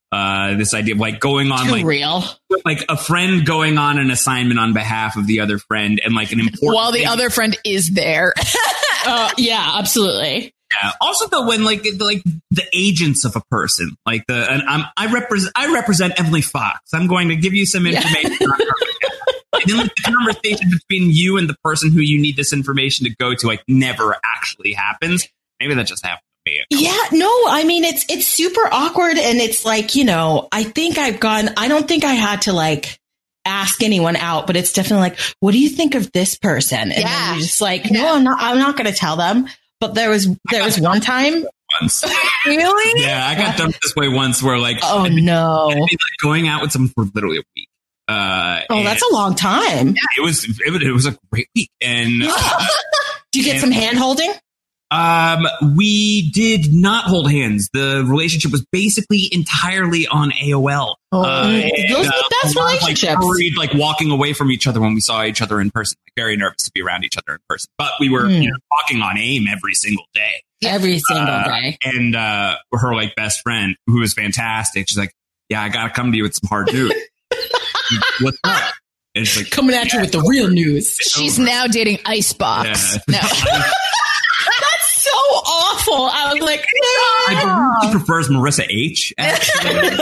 Speaker 3: Uh, this idea of like going on
Speaker 4: Too
Speaker 3: like
Speaker 4: real.
Speaker 3: like a friend going on an assignment on behalf of the other friend and like an important
Speaker 5: While the
Speaker 3: thing.
Speaker 5: other friend is there.
Speaker 4: Uh, yeah, absolutely.
Speaker 3: Yeah. Also, though, when like like the agents of a person, like the and I'm, I represent I represent Emily Fox. I'm going to give you some information. on her. And then like the conversation between you and the person who you need this information to go to, like never actually happens. Maybe that just happened to me.
Speaker 4: Yeah, no, I mean it's it's super awkward, and it's like, you know, I think I've gone. I don't think I had to like ask anyone out, but it's definitely like, what do you think of this person? And
Speaker 5: Yeah.
Speaker 4: then you're just like,
Speaker 5: Yeah.
Speaker 4: no, I'm not. I'm not going to tell them. But there was there was one time.
Speaker 3: Once.
Speaker 5: Really?
Speaker 3: Yeah, I got dumped this way once where like,
Speaker 4: Oh
Speaker 3: I'd be,
Speaker 4: no!
Speaker 3: I'd be, like, going out with someone for literally a week. Uh,
Speaker 4: Oh, that's a long time.
Speaker 3: It was it, was- it was a great week, and uh,
Speaker 4: Do you get some hand holding?
Speaker 3: um, we did not hold hands. The relationship was basically entirely on A O L.
Speaker 4: Oh,
Speaker 3: Uh,
Speaker 4: those
Speaker 3: and,
Speaker 4: are the
Speaker 3: uh,
Speaker 4: best
Speaker 3: a lot of,
Speaker 4: relationships.
Speaker 3: Like, worried, like walking away from each other when we saw each other in person. Like, very nervous to be around each other in person, but we were
Speaker 4: Hmm.
Speaker 3: you know, talking on AIM every single day.
Speaker 4: Every single
Speaker 3: Uh,
Speaker 4: day.
Speaker 3: And uh, her like best friend, who was fantastic, she's like, "Yeah, I gotta come to you with some hard news." What's up? And it's like
Speaker 4: Coming at you with the real news.
Speaker 5: She's
Speaker 3: over.
Speaker 5: now dating Icebox.
Speaker 3: Yeah.
Speaker 5: No.
Speaker 4: That's so awful. I was like,
Speaker 3: I believe she prefers Marissa H. Actually.
Speaker 4: good.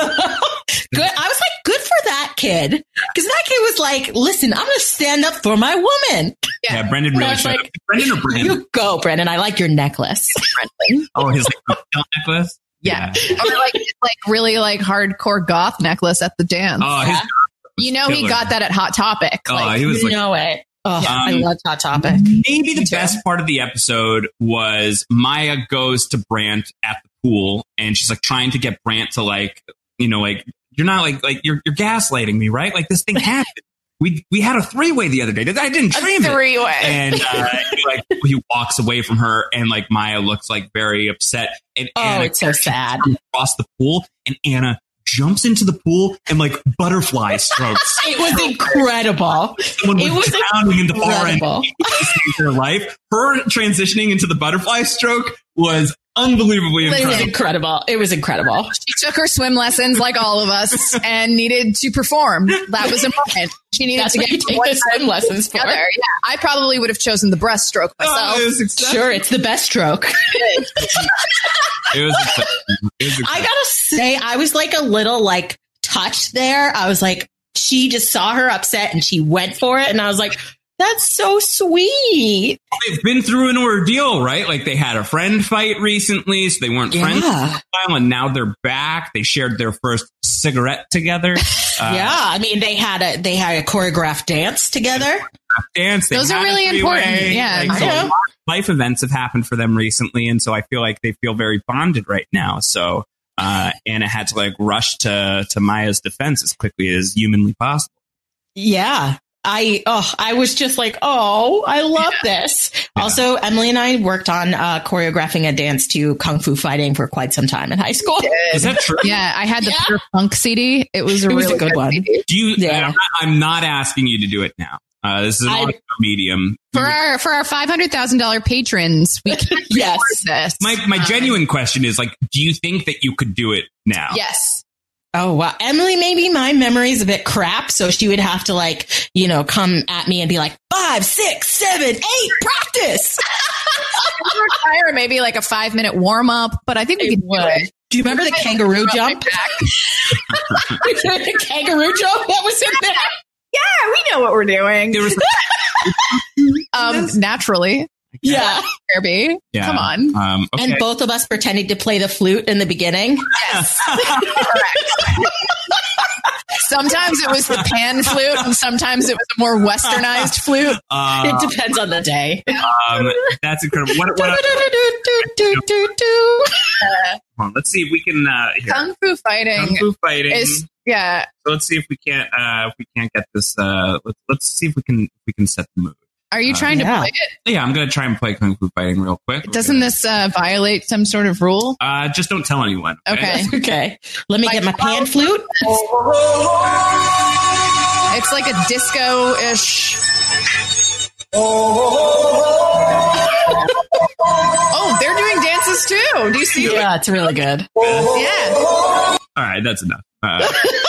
Speaker 4: I was like, good for that kid. Because that kid was like, listen, I'm going to stand up for my woman.
Speaker 3: Yeah, Brendan
Speaker 4: And I
Speaker 3: really
Speaker 4: was
Speaker 3: showed
Speaker 4: like,
Speaker 3: up. Brendan or Brendan?
Speaker 4: You go, Brendan. I like your necklace.
Speaker 3: Oh, his like tail necklace.
Speaker 5: Yeah. Or like, like really like hardcore goth necklace at the dance.
Speaker 3: Oh, his,
Speaker 5: you know, he
Speaker 3: killer.
Speaker 5: got that at Hot Topic.
Speaker 3: oh,
Speaker 5: Like,
Speaker 3: he was
Speaker 4: You
Speaker 3: like.
Speaker 4: know it. Oh, I
Speaker 3: Um,
Speaker 4: love Hot Topic.
Speaker 3: Maybe the best part of the episode was Maya goes to Brant at the pool, and she's like trying to get Brant to like, you know, like you're not like like you're you're gaslighting me, right? Like this thing happened. We we had a three way the other day. I didn't dream it.
Speaker 5: three way.
Speaker 3: And uh, he, like he walks away from her, and like Maya looks like very upset. And
Speaker 4: Oh,
Speaker 3: Anna
Speaker 4: it's so sad.
Speaker 3: across the pool, and Anna jumps into the pool and like butterfly strokes.
Speaker 4: It was incredible.
Speaker 3: Someone
Speaker 4: It
Speaker 3: was
Speaker 4: was
Speaker 3: drowning in the far end
Speaker 4: incredible.
Speaker 3: to save their life. Her transitioning into the butterfly stroke was unbelievably
Speaker 4: It was
Speaker 3: incredible.
Speaker 4: incredible. It was incredible.
Speaker 5: She took her swim lessons like all of us and needed to perform. That was important. She needed
Speaker 4: That's
Speaker 5: to
Speaker 4: what
Speaker 5: get
Speaker 4: you take
Speaker 5: one
Speaker 4: the
Speaker 5: side
Speaker 4: swim lessons for.
Speaker 5: together. Yeah, I probably would have chosen the breaststroke myself.
Speaker 3: Oh, it was exceptional.
Speaker 4: Sure, it's the best stroke.
Speaker 3: It was exceptional. It was
Speaker 4: I
Speaker 3: exceptional.
Speaker 4: gotta say, I was like a little like touched there. I was like, she just saw her upset and she went for it. And I was like, that's so sweet.
Speaker 3: They've been through an ordeal, right? Like they had a friend fight recently, so they weren't friends for
Speaker 4: Yeah.
Speaker 3: a while, and now they're back. They shared their first cigarette together. Uh,
Speaker 4: Yeah. I mean, they had a, they had a choreographed dance together.
Speaker 3: dance. They
Speaker 5: Those are
Speaker 3: had a
Speaker 5: really
Speaker 3: three-way.
Speaker 5: important. Yeah,
Speaker 3: Like,
Speaker 4: I
Speaker 3: so a
Speaker 4: know.
Speaker 3: lot of life events have happened for them recently, and so I feel like they feel very bonded right now. So uh, Anna had to like rush to to Maya's defense as quickly as humanly possible.
Speaker 4: Yeah. I, oh, I was just like, oh, I love this.
Speaker 3: Yeah.
Speaker 4: Also, Emily and I worked on uh, choreographing a dance to Kung Fu fighting for quite some time in high school.
Speaker 3: Is that true?
Speaker 5: Yeah, I had the
Speaker 4: Yeah.
Speaker 5: Pure Funk C D. It was a
Speaker 4: It was
Speaker 5: really
Speaker 4: a good one.
Speaker 5: C D.
Speaker 3: Do you?
Speaker 4: Yeah.
Speaker 3: I'm, not, I'm not asking you to do it now. Uh, this is an
Speaker 4: I-
Speaker 3: audio medium.
Speaker 5: For our for our five hundred thousand dollar patrons, we can
Speaker 4: Yes.
Speaker 5: record this.
Speaker 3: My my
Speaker 5: Um,
Speaker 3: genuine question is like, do you think that you could do it now?
Speaker 5: Yes.
Speaker 4: Oh, wow. Emily, maybe my memory is a bit crap. So she would have to like, you know, come at me and be like, five, six, seven, eight, practice.
Speaker 5: Require maybe like a five minute warm up, but I think we
Speaker 4: It
Speaker 5: can do
Speaker 4: would.
Speaker 5: it.
Speaker 4: Do you remember the kangaroo jump? the kangaroo jump that was in there?
Speaker 5: Yeah, we know what we're doing.
Speaker 3: There was
Speaker 5: Um, naturally,
Speaker 4: Yeah.
Speaker 5: Kirby.
Speaker 3: yeah.
Speaker 5: Come on.
Speaker 3: Um, okay.
Speaker 4: And both of us pretending to play the flute in the beginning.
Speaker 5: Sometimes it was the pan flute, and sometimes it was a more westernized flute.
Speaker 3: Uh,
Speaker 4: It depends on the day.
Speaker 3: um, that's incredible. What, what,
Speaker 4: Do-do-do-do-do-do-do.
Speaker 3: Come on, let's see if we can uh, here.
Speaker 5: Kung Fu fighting
Speaker 3: Kung Fu fighting.
Speaker 5: is yeah.
Speaker 3: So let's see if we can't uh, if we can't get this. Uh, let's let's see if we can if we can set the mood.
Speaker 5: Are you
Speaker 3: Uh,
Speaker 5: trying
Speaker 4: yeah.
Speaker 5: to play it?
Speaker 3: Yeah, I'm gonna try and play Kung Fu fighting real quick. We're
Speaker 5: Doesn't
Speaker 3: gonna-
Speaker 5: this uh, violate some sort of rule?
Speaker 3: Uh, just don't tell anyone.
Speaker 5: Okay.
Speaker 4: Okay. Let me
Speaker 5: Like-
Speaker 4: get my pan flute.
Speaker 5: It's like a disco ish. Oh, they're doing dances too. Do you see?
Speaker 4: Yeah, it's really good.
Speaker 5: Yeah.
Speaker 3: All right, that's enough. Uh,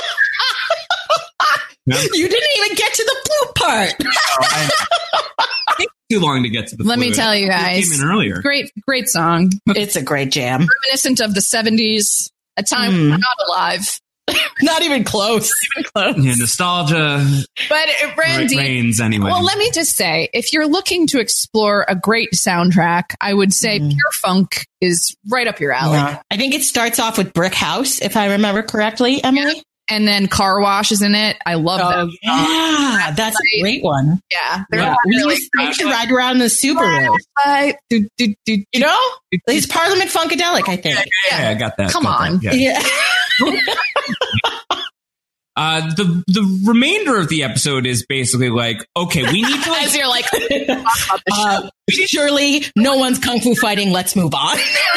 Speaker 4: You didn't even get to the flute part.
Speaker 3: oh, I, it takes too long to get to the
Speaker 5: Let me
Speaker 3: flute.
Speaker 5: tell you guys.
Speaker 3: It came in earlier.
Speaker 5: Great, great song.
Speaker 4: It's a great jam.
Speaker 5: Reminiscent of the seventies, a time
Speaker 4: Mm.
Speaker 5: we're not alive.
Speaker 4: Not even close.
Speaker 5: Even close.
Speaker 3: Yeah, nostalgia
Speaker 5: But uh, Randy,
Speaker 3: reigns anyway.
Speaker 5: well, let me just say, if you're looking to explore a great soundtrack, I would say
Speaker 4: Mm.
Speaker 5: Pure Funk is right up your alley.
Speaker 4: Yeah. I think it starts off with Brick House, if I remember correctly, Emily.
Speaker 5: And then Car Wash is in it. I love
Speaker 4: Oh,
Speaker 5: that.
Speaker 4: yeah, that's a great one.
Speaker 5: Yeah, they're
Speaker 4: Yeah,
Speaker 5: not
Speaker 4: we
Speaker 5: really
Speaker 4: used to- we should ride around in the Subaru.
Speaker 5: I, do, do, do,
Speaker 4: You know, it's Parliament Funkadelic, I think.
Speaker 3: yeah, I got that.
Speaker 5: Come
Speaker 3: got
Speaker 5: on.
Speaker 3: that, yeah.
Speaker 4: Yeah.
Speaker 3: Uh, the the remainder of the episode is basically like, okay, we need to.
Speaker 5: As you're like, talk about the show.
Speaker 4: Uh, surely no one's kung fu fighting. Let's move on.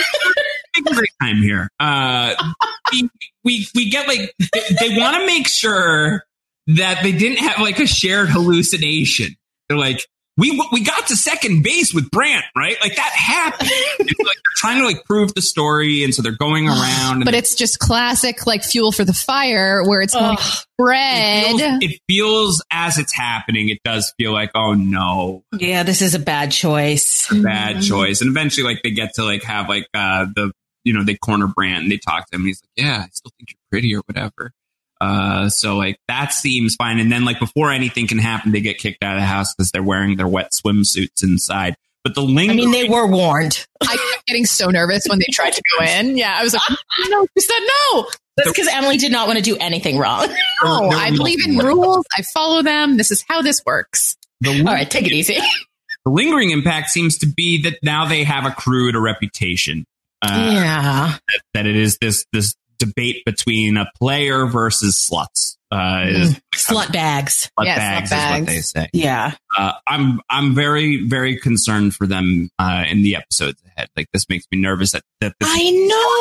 Speaker 3: Take a great time here. Uh, we, we we get like they, they want to make sure that they didn't have like a shared hallucination. They're like, we we got to second base with Brant, right? Like that happened. It's like they're trying to like prove the story, and so they're going around. And
Speaker 5: But it's just classic, like fuel for the fire, where it's going
Speaker 4: Ugh.
Speaker 5: spread.
Speaker 3: it feels, it feels as it's happening. It does feel like, oh no,
Speaker 4: Yeah, this is a bad choice.
Speaker 3: bad choice. And eventually, like they get to like have like uh, the you know they corner Brant and they talk to him. And he's like, yeah, I still think you're pretty or whatever. Uh, so like that seems fine. And then like before anything can happen, they get kicked out of the house because they're wearing their wet swimsuits inside. But the lingering,
Speaker 4: I mean, they were warned.
Speaker 5: I kept getting so nervous when they tried to go in. Yeah, I was like, no, you said no.
Speaker 4: That's because Emily did not want to do anything wrong.
Speaker 5: No,
Speaker 3: there
Speaker 5: I
Speaker 3: were
Speaker 5: believe in
Speaker 3: multiple-
Speaker 5: rules. I follow them. This is how this works.
Speaker 3: the,
Speaker 4: All right, take it easy.
Speaker 3: the lingering impact seems to be that now they have accrued a reputation. Uh,
Speaker 4: Yeah.
Speaker 3: that, that it is this this debate between a player versus sluts. Uh, is
Speaker 4: Slut bags.
Speaker 3: slut
Speaker 5: Yeah, slut
Speaker 3: bags, is
Speaker 5: bags.
Speaker 3: what they say.
Speaker 4: Yeah.
Speaker 3: Uh, I'm I'm very very concerned for them uh, in the episodes ahead. Like this makes me nervous that, that this
Speaker 4: I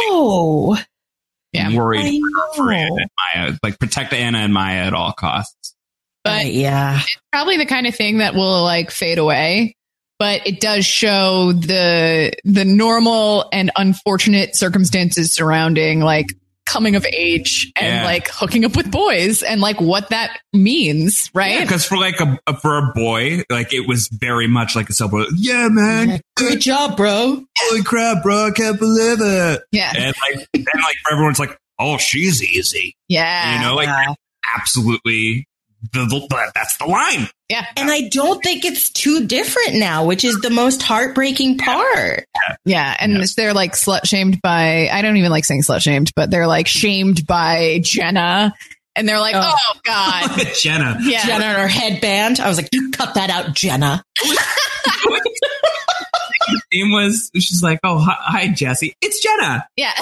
Speaker 4: know.
Speaker 5: Yeah.
Speaker 3: I'm worried
Speaker 4: I
Speaker 3: for, for
Speaker 4: know.
Speaker 3: Anna and Maya. Like protect Anna and Maya at all costs.
Speaker 5: But
Speaker 4: Right, yeah.
Speaker 5: probably the kind of thing that will like fade away. But it does show the the normal and unfortunate circumstances surrounding like coming of age and
Speaker 3: Yeah.
Speaker 5: like hooking up with boys and like what that means, right?
Speaker 3: Because for like a, a for a boy, like it was very much like a subway. Yeah, man.
Speaker 4: Great job, bro.
Speaker 3: Holy crap, bro! I can't believe it.
Speaker 5: Yeah.
Speaker 3: And like then like for everyone's like, oh, she's easy.
Speaker 5: Yeah.
Speaker 3: You know, like
Speaker 4: Yeah.
Speaker 3: absolutely. The, the, that's the line.
Speaker 5: Yeah.
Speaker 4: And I don't think it's too different now, which is the most heartbreaking part.
Speaker 5: Yeah. And
Speaker 3: Yeah.
Speaker 5: they're like slut shamed by, I don't even like saying slut shamed, but they're like shamed by Jenna. And they're like,
Speaker 4: Oh.
Speaker 5: oh, God.
Speaker 3: Jenna.
Speaker 5: Yeah.
Speaker 4: Jenna and her headband. I was like, you cut that out, Jenna.
Speaker 3: Name was she's like, oh hi, hi Jesse, it's Jenna.
Speaker 5: Yeah.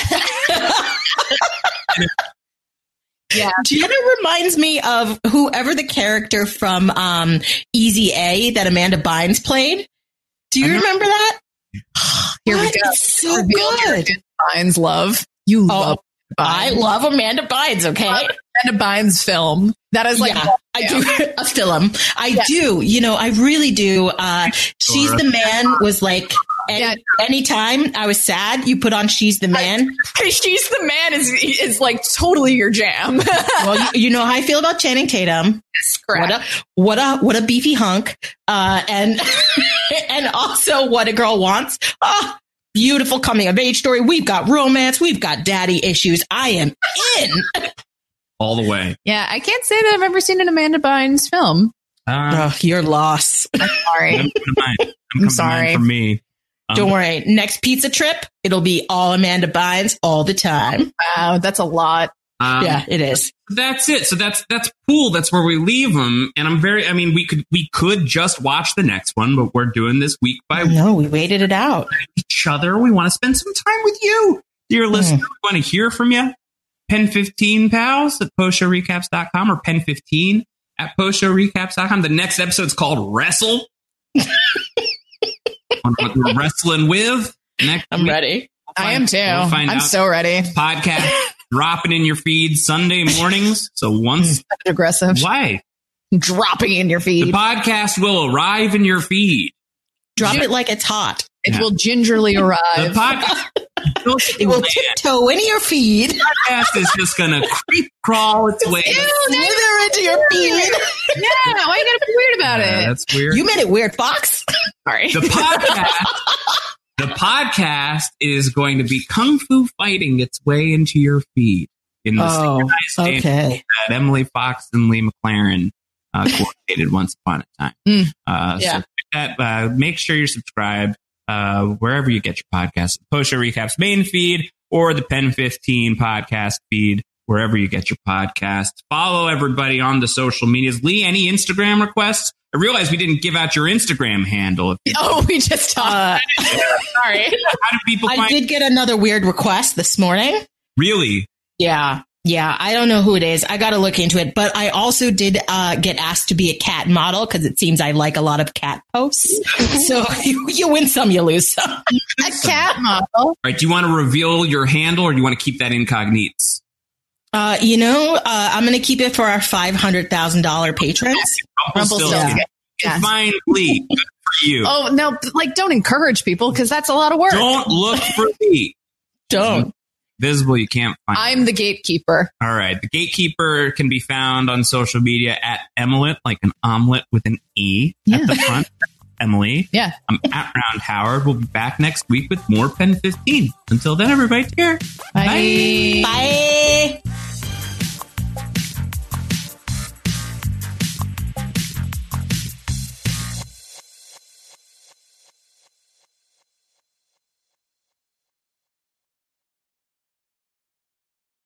Speaker 5: Yeah.
Speaker 4: Jenna reminds me of whoever the character from um, Easy A that Amanda Bynes played. Do you
Speaker 3: I know.
Speaker 4: remember that?
Speaker 5: Here we
Speaker 4: What?
Speaker 5: go.
Speaker 4: It's so
Speaker 5: Revealed your
Speaker 4: good.
Speaker 5: good Bynes love. You
Speaker 4: Oh,
Speaker 5: love
Speaker 4: I
Speaker 5: Bynes.
Speaker 4: love Amanda Bynes, okay?
Speaker 5: Amanda Bynes film. That is like,
Speaker 4: yeah, I do a film. I
Speaker 5: Yeah.
Speaker 4: do. You know, I really do. Uh, She's the Man was like, any,
Speaker 5: Yeah.
Speaker 4: anytime I was sad, you put on She's the Man.
Speaker 5: She's the Man is is like totally your jam.
Speaker 4: Well, you, you know how I feel about Channing Tatum. What a what a what a beefy hunk. Uh, and and also What a Girl Wants. Ah, beautiful coming of age story. We've got romance. We've got daddy issues. I am in.
Speaker 3: All the way.
Speaker 5: Yeah, I can't say that I've ever seen an Amanda Bynes film.
Speaker 3: Uh,
Speaker 4: Oh, your loss.
Speaker 5: Sorry.
Speaker 3: I'm, I'm, I'm,
Speaker 5: I'm sorry.
Speaker 3: For me. Um,
Speaker 4: Don't worry. Next pizza trip, it'll be all Amanda Bynes all the time.
Speaker 5: Wow, that's a lot.
Speaker 3: Um,
Speaker 4: Yeah, it is.
Speaker 3: That's it. So that's that's Pool. That's where we leave them. And I'm very. I mean, we could we could just watch the next one, but we're doing this week by week.
Speaker 4: No, we waited it out.
Speaker 3: Each other. We want to spend some time with you, dear listener. We want to hear from you. Pen fifteen pals at post show recaps dot com or pen fifteen at post show recaps dot com. The next episode's called Wrestle. On what we're wrestling with. Next
Speaker 4: I'm
Speaker 3: week.
Speaker 4: ready.
Speaker 3: We'll
Speaker 5: I
Speaker 3: find-
Speaker 5: am too.
Speaker 3: we'll find
Speaker 5: I'm
Speaker 3: out.
Speaker 5: so ready.
Speaker 3: Podcast dropping in your feed Sunday mornings. So once
Speaker 5: Aggressive.
Speaker 3: why
Speaker 5: Dropping in your
Speaker 3: the
Speaker 5: feed.
Speaker 3: podcast will arrive in your feed.
Speaker 4: Drop it like it's hot.
Speaker 5: It
Speaker 3: Yeah.
Speaker 5: will gingerly
Speaker 3: The
Speaker 5: arrive.
Speaker 3: podcast,
Speaker 4: It will tiptoe into your feed.
Speaker 3: podcast is just going to creep crawl its way.
Speaker 4: Slither into your feed.
Speaker 5: Yeah, why you gotta be weird about
Speaker 3: Yeah,
Speaker 5: it?
Speaker 3: that's weird.
Speaker 4: You made it weird, Fox.
Speaker 5: Sorry.
Speaker 3: The podcast, the podcast is going to be kung fu fighting its way into your feed in the
Speaker 4: Oh,
Speaker 3: synchronized
Speaker 4: okay.
Speaker 3: dance that Emily Fox and Lee McLaren uh, coordinated once upon a time.
Speaker 5: Mm.
Speaker 3: Uh,
Speaker 4: Yeah.
Speaker 3: So that, uh, make sure you're subscribed uh, wherever you get your podcasts. Post Show Recaps main feed or the Pen fifteen podcast feed, wherever you get your podcasts. Follow everybody on the social medias. Lee, any Instagram requests? I realize we didn't give out your Instagram handle. If you-
Speaker 5: Oh, we just talked.
Speaker 4: Uh,
Speaker 5: Sorry.
Speaker 3: How do people
Speaker 4: I
Speaker 3: find
Speaker 4: did get another weird request this morning.
Speaker 3: Really?
Speaker 4: Yeah. Yeah. I don't know who it is. I got to look into it. But I also did uh, get asked to be a cat model because it seems I like a lot of cat posts. So you, you win some, you lose some.
Speaker 5: A cat model.
Speaker 3: All right, do you want to reveal your handle or do you want to keep that incognito?
Speaker 4: Uh, you know, uh, I'm going to keep it for our five hundred thousand dollars patrons.
Speaker 3: Rumpelstiltskin.
Speaker 5: Yes.
Speaker 3: Fine, Lee. Good for you.
Speaker 5: Oh, no, like don't encourage people because that's a lot of work.
Speaker 3: Don't look for Lee.
Speaker 4: Don't.
Speaker 3: Visible, you can't find.
Speaker 5: I'm the gatekeeper.
Speaker 3: All right. The Gatekeeper can be found on social media at Emilet, like an omelet with an E
Speaker 5: Yeah.
Speaker 3: at the front. Emily.
Speaker 5: Yeah.
Speaker 3: I'm at Round Howard. We'll be back next week with more Pen fifteen. Until then, everybody, take care.
Speaker 5: Bye.
Speaker 4: Bye.